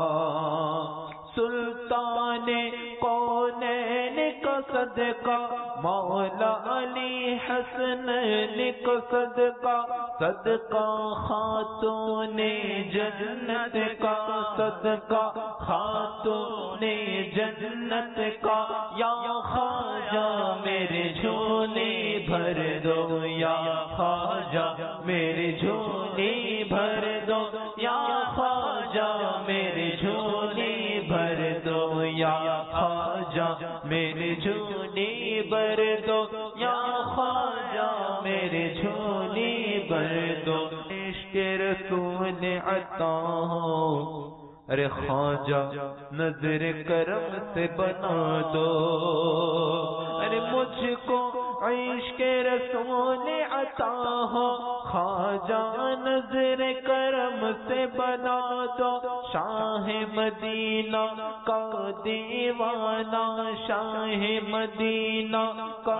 सुल्ताने कौनैन को सदका, मौला अली हसनैन को सदका, सदका खातूने जन्नत का, सदका खातूने जन्नत का, या ख्वाजा मेरे झोली भर दो, या ख्वाजा मेरे झोली भर दो, या ख्वाजा मेरे झोली भर दो, या ख्वाजा मेरे झोली भर दो, या ख्वाजा मेरे झोली भर दो। इश्क़ रसूल अता हो, अरे ख्वाजा नजर करम से बना दो, अरे मुझको इश्क़ रसूल अता हो, ख्वाजा नजर करम से बना दो। शाह मदीना का दीवाना, शाह मदीना का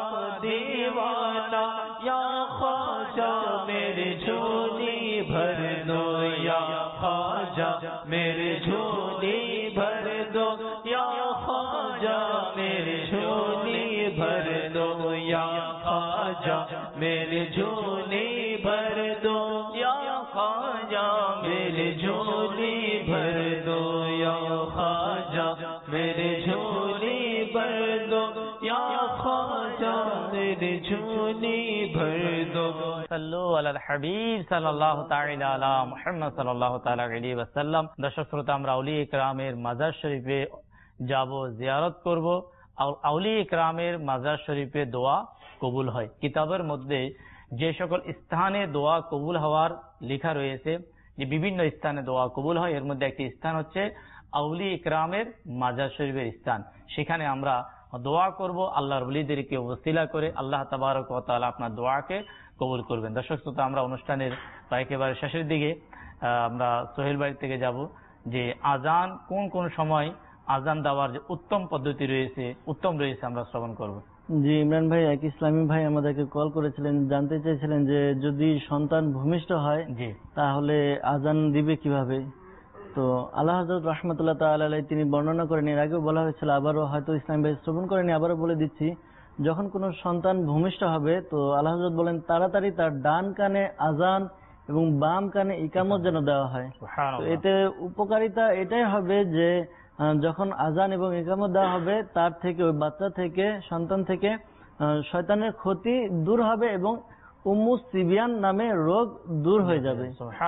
दीवाना, या ख्वाजा मेरे झोली भर दो, या ख्वाजा मेरे झोली भर दो, या ख्वाजा मेरे झोली भर दो, या ख्वाजा मेरे झोली भर दो, या ख्वाजा मेरे झोली भर दो, या ख्वाजा मेरे झोली भर दो, या ख्वाजा मेरे झोली भर दो। सल्लु अलाल हबीब साल्लाल्लाहु ताआला अला मुहम्मद साल्लाल्लाहु ताआला अलैहि ওয়াসাল্লাম। দর্শক শ্রোতা, আমরা আউলিয়া ইকরামের মাজার শরীফে যাব, জিয়ারত করব। আউলিয়া ইকরামের মাজার শরীফে দোয়া কবুল হয়। কিতাবের মধ্যে যে সকল স্থানে দোয়া কবুল হওয়ার লেখা রয়েছে, যে বিভিন্ন স্থানে দোয়া কবুল হয়, এর মধ্যে একটি স্থান হচ্ছে আউলিয়া ইকরামের মাজার শরীফের স্থান। সেখানে আমরা দোয়া করব, আল্লাহর ওলিদেরকে ওসিলা করে আল্লাহ তাবারক ওয়া তাআলা আপনার দোয়াকে কবুল করবেন। দর্শক শ্রোতা, আমরা অনুষ্ঠানের প্রায় একেবারে শেষের দিকে আমরা সোহেল বাড়ি থেকে যাব, যে আজান কোন কোন সময় আজান দেওয়ার যে উত্তম পদ্ধতি রয়েছে, উত্তম রয়েছে, আমরা শ্রবণ করব। জি, ইমরান ভাই, এক ইসলামী ভাই আমাদেরকে কল করেছিলেন, জানতে চেয়েছিলেন যে যদি সন্তান ভূমিষ্ঠ হয় জি তাহলে আজান দিবে কিভাবে। তো আল্লাহ হযরত রাহমাতুল্লাহ তাআলা আলাইহি তিনি বর্ণনা করেন, এর আগেও বলা হয়েছিল, আবারও হয়তো ইসলামী ভাই শ্রবণ করেনি, আবারও বলে দিচ্ছি। যখন কোনো সন্তান ভূমিষ্ঠ হবে তো আল্লাহ হযরত বলেন তাড়াতাড়ি তার ডান কানে আজান এবং বাম কানে ইকামত যেন দেওয়া হয়। তো এতে উপকারিতা এটাই হবে যে যখন আজান এবং ইকামত দেওয়া হবে তার থেকে, ওই বাচ্চা থেকে, সন্তান থেকে শয়তানের ক্ষতি দূর হবে এবং উম্মু সিবিয়ান নামে রোগ দূর হয়ে যাবে।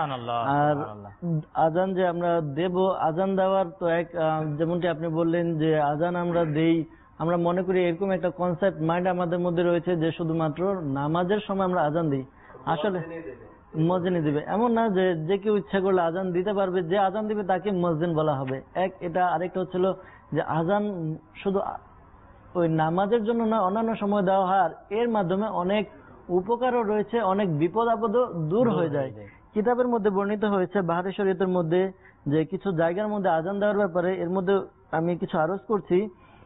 আর আজান যে আমরা দেব, আজান দেওয়ার তো এক, যেমনটি আপনি বললেন যে আজান আমরা দেই, আমরা মনে করি এরকম একটা কনসেপ্ট মাইন্ড আমাদের মধ্যে রয়েছে যে শুধুমাত্র নামাজের সময় আমরা আজান দিই। আসলে মুয়াজ্জিন দিবে এমন না, যে যে কেউ ইচ্ছা করলে আজান দিতে পারবে, যে আজান দিবে তাকে মুয়াজ্জিন বলা হবে। এক এটা, আরেকটা হচ্ছিল যে আজান শুধু ওই নামাজের জন্য না, অন্যান্য সময় দেওয়া হয়, আর এর মাধ্যমে অনেক উপকারও রয়েছে, অনেক বিপদ আপদও দূর হয়ে যায়। কিতাবের মধ্যে বর্ণিত হয়েছে বাহারে শরীয়তের মধ্যে যে কিছু জায়গার মধ্যে আজান দেওয়ার ব্যাপারে, এর মধ্যে আমি কিছু আরজ করছি।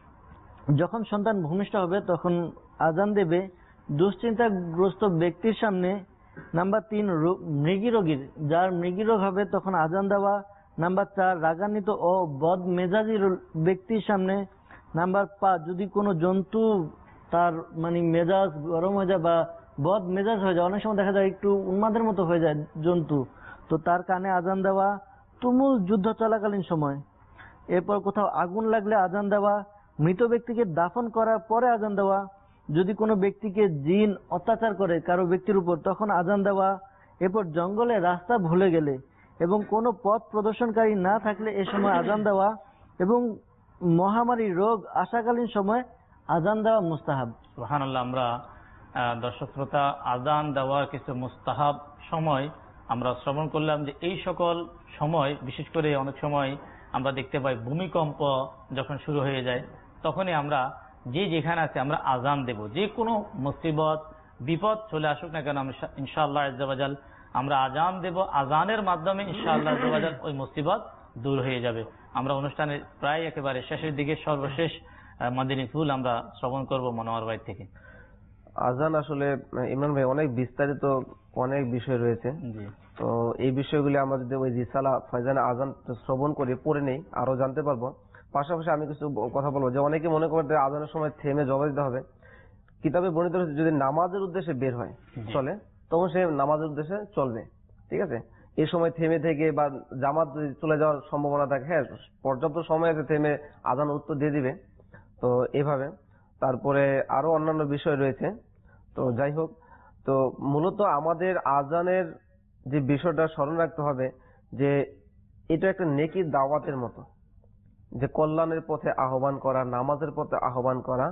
যখন সন্তান ভূমিষ্ঠ হবে তখন আজান দেবে দুশ্চিন্তাগ্রস্ত ব্যক্তির সামনে। নাম্বার তিন, মৃগী রোগীর, যার মৃগী রোগ হবে তখন আজান দেওয়া। নাম্বার চার, রাগান্বিত ও বদ মেজাজি ব্যক্তির সামনে। নাম্বার পাঁচ, যদি কোনো জন্তু তার মানে মেজাজ গরম হয়ে যায় বা বদ মেজাজ হয়ে যায়, অনেক সময় দেখা যায় একটু উন্মাদের মতো হয়ে যায় জন্তু, তো তার কানে আজান দেওয়া। তুমুল যুদ্ধ চলাকালীন সময়। এরপর কোথাও আগুন লাগলে আজান দেওয়া। মৃত ব্যক্তিকে দাফন করার পরে আজান দেওয়া। যদি কোনো ব্যক্তিকে জিন অত্যাচার করে কারো ব্যক্তির উপর, তখন আজান দেওয়া। এরপর জঙ্গলে রাস্তা ভুলে গেলে এবং কোনো পথ প্রদর্শনকারী না থাকলে এ সময় আজান দেওয়া। এবং মহামারী রোগ আসাকালীন সময় আজান দেওয়া মুস্তাহাব। সুবহানাল্লাহ। আমরা দর্শক শ্রোতা, আজান দেওয়ার কিছু মুস্তাহাব সময় আমরা শ্রবণ করলাম যে এই সকল সময়, বিশেষ করে অনেক সময় আমরা দেখতে পাই ভূমিকম্প যখন শুরু হয়ে যায়, তখনই আমরা যে যেখানে আছে আমরা আজান দেব। যে কোনো মুসিবত বিপদ চলে আসুক না কেন আমরা ইনশাআল্লাহ আজ্জা ওয়া জাল আমরা আজান দেব। আজানের মাধ্যমে ইনশাআল্লাহ আজ্জা ওয়া জাল ওই মুসিবত দূর হয়ে যাবে। আমরা অনুষ্ঠানের প্রায় একেবারে শেষের দিকে সর্বশেষ মাদিনী ফুল আমরা শ্রবণ করব মনোয়ার ভাই থেকে। আজান আসলে ইমরান ভাই অনেক বিস্তারিত অনেক বিষয় রয়েছে, তো এই বিষয়গুলি আমরা যদি ওই রিসালা ফয়জানে আজান শ্রবণ করে পড়ে নেই আরো জানতে পারবো। পাশাপাশি আমি কিছু কথা বলবো যে অনেকে মনে করতে আজানের সময় থেমে জবাব দিতে হবে। কিতাবে বর্ণিত হয়েছে যদি নামাজের উদ্দেশ্যে বের হয় চলে তখন সে নামাজের উদ্দেশ্যে চলবে, ঠিক আছে। এই সময় থেমে থেকে বা জামাত চলে যাওয়ার সম্ভাবনা থাকে, হ্যাঁ পর্যাপ্ত সময় আছে থেমে আজান উত্তর দিয়ে দিবে। তো এভাবে তারপরে আরো অন্যান্য বিষয় রয়েছে। তো যাই হোক, তো মূলত আমাদের আজানের যে বিষয়টা স্মরণ রাখতে হবে যে এটা একটা নেকির দাওয়াতের মতো, যে কল্যাণের পথে আহ্বান করা, নামাজের পথে আহ্বান করা।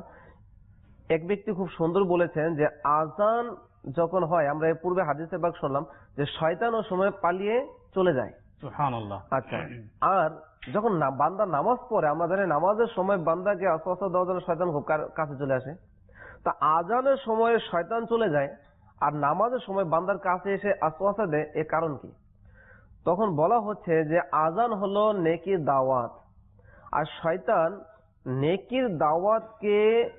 এক ব্যক্তি খুব সুন্দর বলেছেন যে আজান যখন হয়, আমরা এর পূর্বে হাদিসে পাক শুনলাম যে শয়তান ও সময় পালিয়ে চলে যায়। সুবহানাল্লাহ। আচ্ছা, আর যখন বান্দা নামাজ পড়ে আমরা জানি নামাজের সময় বান্দাকে আস্তে দেওয়ার জন্য শয়তান খুব কাছে চলে আসে। তা আজানের সময় শয়তান চলে যায় আর নামাজের সময় বান্দার কাছে এসে আস্তে দেয়, এর কারণ কি? তখন বলা হচ্ছে যে আজান হলো নেকির দাওয়াত, আর শয়তান নেকির দাওয়াতকে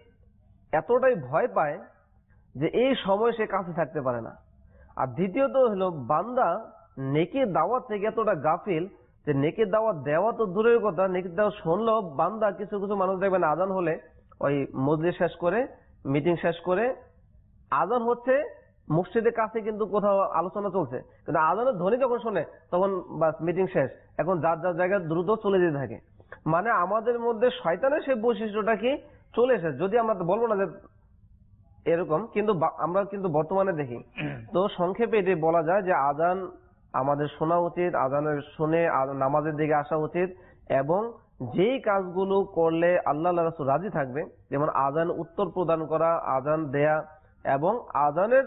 এতটাই ভয় পায় যে এই সময় সে কাছে থাকতে পারে না। আর দ্বিতীয়ত হলো বান্দা নেকির দাওয়াত থেকে এতটা গাফিল যে নেকির দাওয়াত দেওয়া তো দূরের কথা, নেকির দাওয়াত শুনলো বান্দা, কিছু কিছু মানুষ দেখবেন আজান হলে ওই মজলিস শেষ করে মিটিং শেষ করে আজান হচ্ছে মসজিদের কাছে কিন্তু কোথাও আলোচনা চলছে, কিন্তু আজানের ধ্বনি যখন শোনে তখন বাস মিটিং শেষ, এখন যার যার জায়গায় দ্রুত চলে যেতে থাকে। মানে আমাদের মধ্যে শয়তানের সেই বৈশিষ্ট্যটা কি চলে এসেছে, যদি আমরা বলবো না যে এরকম, কিন্তু আমরা কিন্তু বর্তমানে দেখি। তো সংক্ষেপে এটি বলা যায় যে আজান আমাদের শোনা উচিত, আজানের শুনে নামাজের দিকে আসা উচিত, এবং যেই কাজগুলো করলে আল্লাহ রাসূল রাজি থাকবে, যেমন আজান উত্তর প্রদান করা, আজান দেয়া, এবং আজানের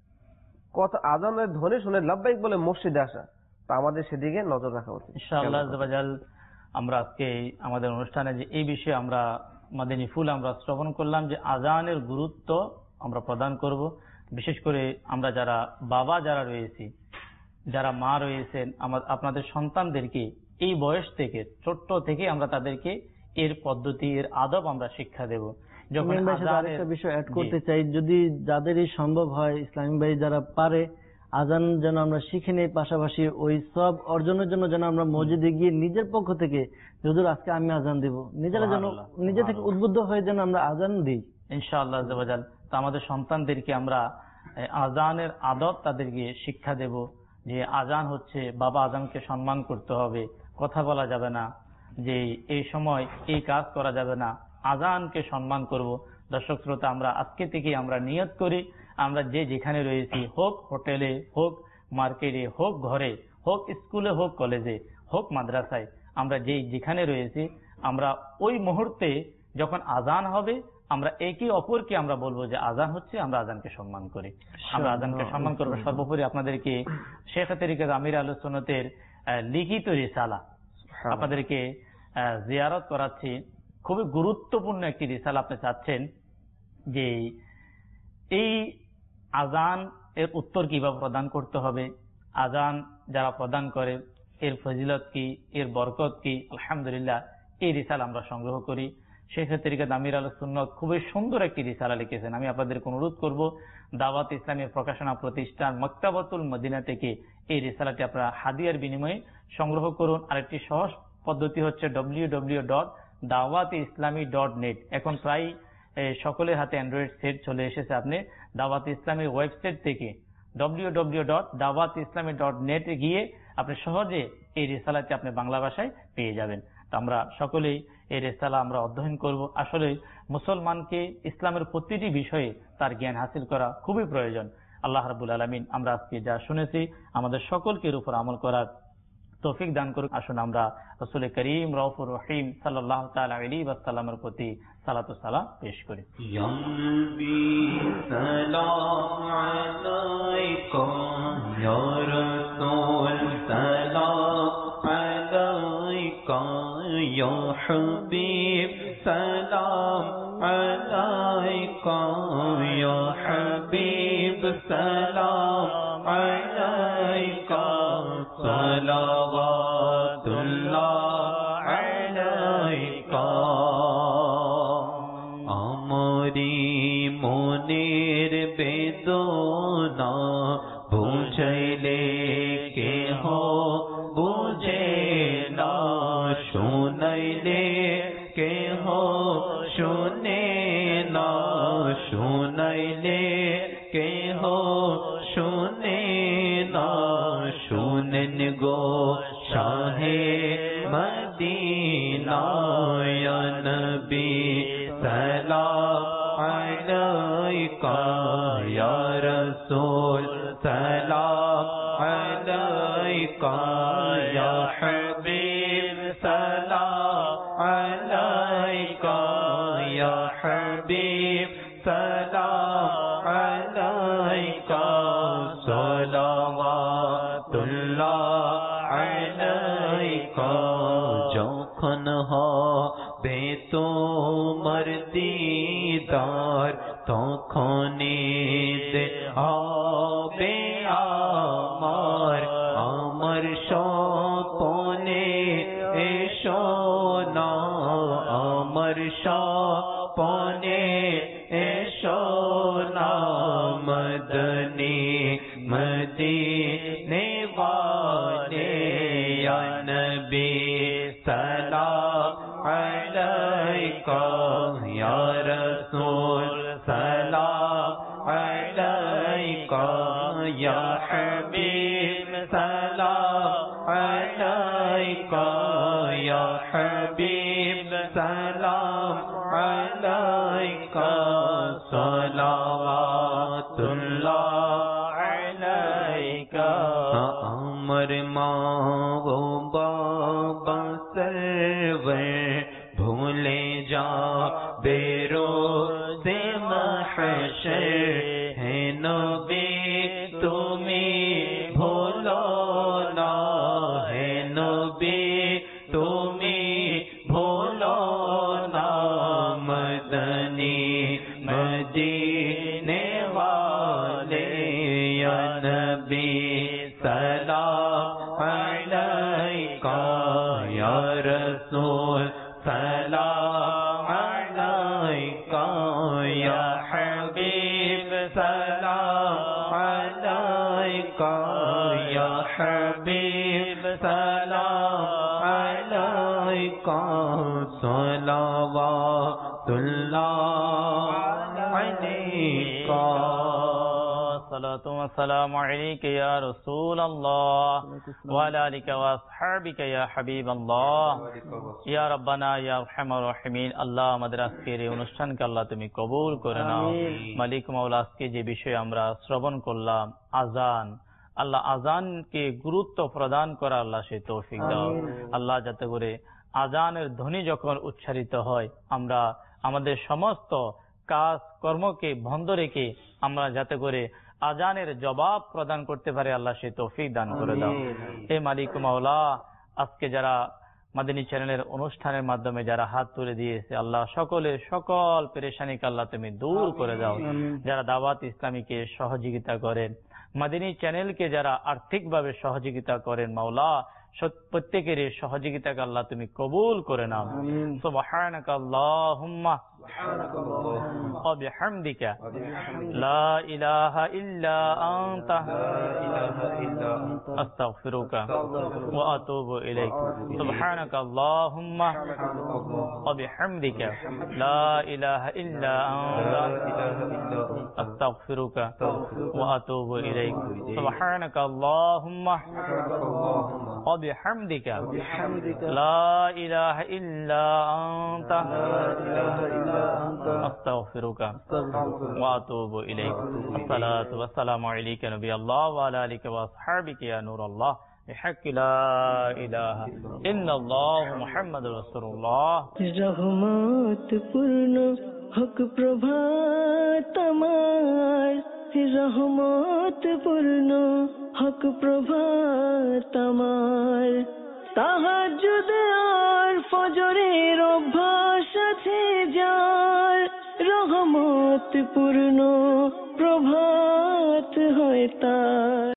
কথা আজানের ধ্বনি শুনে লাব্বাইক বলে মসজিদে আসা, তা আমাদের সেদিকে নজর রাখা উচিত ইনশাআল্লাহ। আমরা আজকে আমাদের অনুষ্ঠানে যে এই বিষয়ে আমরা মাদিনী ফুল আমরা শ্রবণ করলাম যে আজানের গুরুত্ব আমরা প্রদান করব। বিশেষ করে আমরা যারা বাবা যারা রয়েছি, যারা মা রয়েছেন, আমার আপনাদের সন্তানদেরকে এই বয়স থেকে ছোট্ট থেকে আমরা তাদেরকে এর পদ্ধতি এর আদব আমরা শিক্ষা দেব। যখন আরেকটা বিষয় অ্যাড করতে চাই, যদি যাদেরই সম্ভব হয় ইসলামী ভাই যারা পারে আজান যেন আমরা শিখে নেই, পাশাপাশি ওই সব অর্জনের জন্য যেন আমরা মসজিদে গিয়ে নিজের পক্ষ থেকে হুজুর আজকে আমি আজান দেব, নিজেরা যেন নিজে থেকে উদ্বুদ্ধ হয়ে যেন আমরা আজান দিই ইনশাআল্লাহ। তো আমাদের সন্তানদেরকে আমরা আজানের আদব তাদেরকে শিক্ষা দেব, যে আজান হচ্ছে বাবা, আজানকে সম্মান করতে হবে, কথা বলা যাবে না, যে এই সময় এই কাজ করা যাবে না, আজানকে সম্মান করব। দর্শক শ্রোতা, আমরা আজকে থেকে আমরা নিয়ত করি, আমরা যে যেখানে রয়েছি, হোক হোটেলে, হোক মার্কেটে, হোক ঘরে, হোক স্কুলে, হোক কলেজে, হোক মাদ্রাসায়, আমরা যে যেখানে রয়েছি আমরা ওই মুহূর্তে যখন আজান হবে আমরা একে অপরকে আমরা বলবো যে আজান হচ্ছে, আমরা আজানকে সম্মান করি, আমরা আজানকে সম্মান করবো। সর্বোপরি আপনাদেরকে শেখ তরিকত আমির আহলে সুন্নতের লিখিত রিসালা আপনাদেরকে জিয়ারত করাচ্ছি। খুবই গুরুত্বপূর্ণ একটি রিসালা আপনি চাচ্ছেন যে এই আজান এর উত্তর কিভাবে প্রদান করতে হবে, আজান যারা প্রদান করে এর ফজিলত কি, এর বরকত কি। আলহামদুলিল্লাহ, এই রিসালা আমরা সংগ্রহ করি। শেখ তরিকত আমির আহলে সুন্নাত খুবই সুন্দর একটি রিসালা লিখেছেন। আমি আপনাদেরকে অনুরোধ করব, দাওয়াত ইসলামী প্রকাশনা প্রতিষ্ঠান মক্তাবাতুল মদিনা থেকে এই রিসালাটি আপনারা হাদিয়ার বিনিময়ে সংগ্রহ করুন। আরেকটি সহজ পদ্ধতি হচ্ছে ডব্লিউ ডব্লিউ ডব্লিউ ডট দাওয়াত ইসলামী ডট নেট। এখন প্রায় সকলের হাতে অ্যান্ড্রয়েড সেট চলে এসেছে। আপনি দাওয়াত ইসলামীর ওয়েবসাইট থেকে ডব্লিউ ডব্লিউ ডব্লিউ ডট দাওয়াত ইসলামী ডট নেট এ গিয়ে আপনি সহজে এই রিসালাটি আপনি বাংলা ভাষায় পেয়ে যাবেন। তো আমরা সকলেই এই রিসালা আমরা অধ্যয়ন করব। আসলে মুসলমানকে ইসলামের প্রতিটি বিষয়ে তার জ্ঞান হাসিল করা খুবই প্রয়োজন। আল্লাহ রাব্বুল আলামিন আমরা আজকে যা শুনেছি আমাদের সকলকে এর উপর আমল করার তৌফিক দান করুন। আসুন আমরা রাসূল করিম রউফুর রহিম সাল্লাল্লাহু তাআলা আলাইহি ওয়াসাল্লামের প্রতি সালাত ও সালাম পেশ করি। ইয়া নবী সালাম আলাইকা, ইয়া রাসূল সালাম আলাইকা, ইয়া হাবিব সালাম আলাইকা, ইয়া হাবিব সালাম আলাইকা, সালাওয়াতুল্লাহ আলাইকা। আমরি মনের বেদনা বুঝাইলে কেহ বুঝে না, শুনাইলে কেহ শুনে না, শুনাইলে কেহ শুনে না, শুনেন গো শাহে মদিনা, ইয়া নবী সালাম আলাইকা, ইয়া রাসূল সালাম আলাইকা, ইয়া হাবিব সালাম আলাইকা, ইয়া হাবিব সালাম আলাইকা, সালাওয়াতুল্লাহ আলাইকা। যখন হবে তোমার দিদার, তখনই হবে আমার, আমার স্বপনে এসো না, আমার স্বপনে এসো না, মদনী মদিনে वाले या नबी सलाम अलैका, या रसूल सलाम अलैका, या हबीब सलाम अलैका, या हबीब सलाम अलैका, सलावतुल्लाह अलैका। अमर माँ वो बाबा सर्वर भूले जा बेरोज़े महशर, है नबी तुम्हें भूलो ना, है नबी तुम्हें भूलो ना, मदनी मदीने वाले या नबी सलाम अलैका, या रसूल सलाम अलैका, या हबीब सलाम अलैका, या हबीब सलाम अलैका, सलावतुल्लाह अलैका। सलातु व सलामु अलैका या रसूल अल्लाह व अला आलिका व असहाबिका या हबीब अल्लाह या रब्बाना या अरहमार राहिमीन। আল্লাহ আমাদের আজকের এই অনুষ্ঠানকে আল্লাহ তুমি কবুল করে নাও। মালিক মাওলা, আজকে যে বিষয় আমরা শ্রবণ করলাম আযান, আল্লাহ আযানকে গুরুত্ব প্রদান করা আল্লাহ সেই তৌফিক দাও। আল্লাহ যাতে করে আযানের ধ্বনি যখন উচ্চারিত হয় আমরা আমাদের সমস্ত কাজ কর্মকে বন্ধ রেখে আমরা যাতে করে আযানের জবাব প্রদান করতে পারে আল্লাহ সেই তৌফিক দান করে দাও। হে মালিক মাওলা, আজকে যারা মাদানী চ্যানেলের অনুষ্ঠানের মাধ্যমে যারা হাত তুলে দিয়েছে আল্লাহ সকলের সকল পেরেশানিকে আল্লাহ তুমি দূর করে দাও। যারা দাওয়াত ইসলামীকে সহযোগিতা করেন, মাদানী চ্যানেলকে যারা আর্থিকভাবে সহযোগিতা করেন মাওলা, প্রত্যেকের সহযোগিতাকে আল্লাহ তুমি কবুল করে নাও। সুবহানাকা আল্লাহুম্মা ওয়া বিহামদিকা লা ইলাহা ইল্লা আনতা আস্তাগফিরুকা ওয়া আতুবু ইলাইক। সুবহানাকা আল্লাহুম্মা ওয়া বিহামদিকা লা ইলাহা ইল্লা আনতা আস্তাগফিরুকা ওয়া আতুবু ইলাইক। সুবহানাকা আল্লাহুম্মা وبحمدك لا إله إلا أنت أستغفرك وأتوب إليك. الصلاة والسلام عليك نبي الله وعلى آلك وأصحابك يا نور الله بحق لا إله إلا الله محمد رسول الله রহমত পূর্ণ হক প্রভাত আমার, রহমত পূর্ণ হক প্রভাত আমার। তাহাজ্জুদ আর ফজরের অভ্যাস আছে যার, রহমত পূর্ণ প্রভাত হয় তার।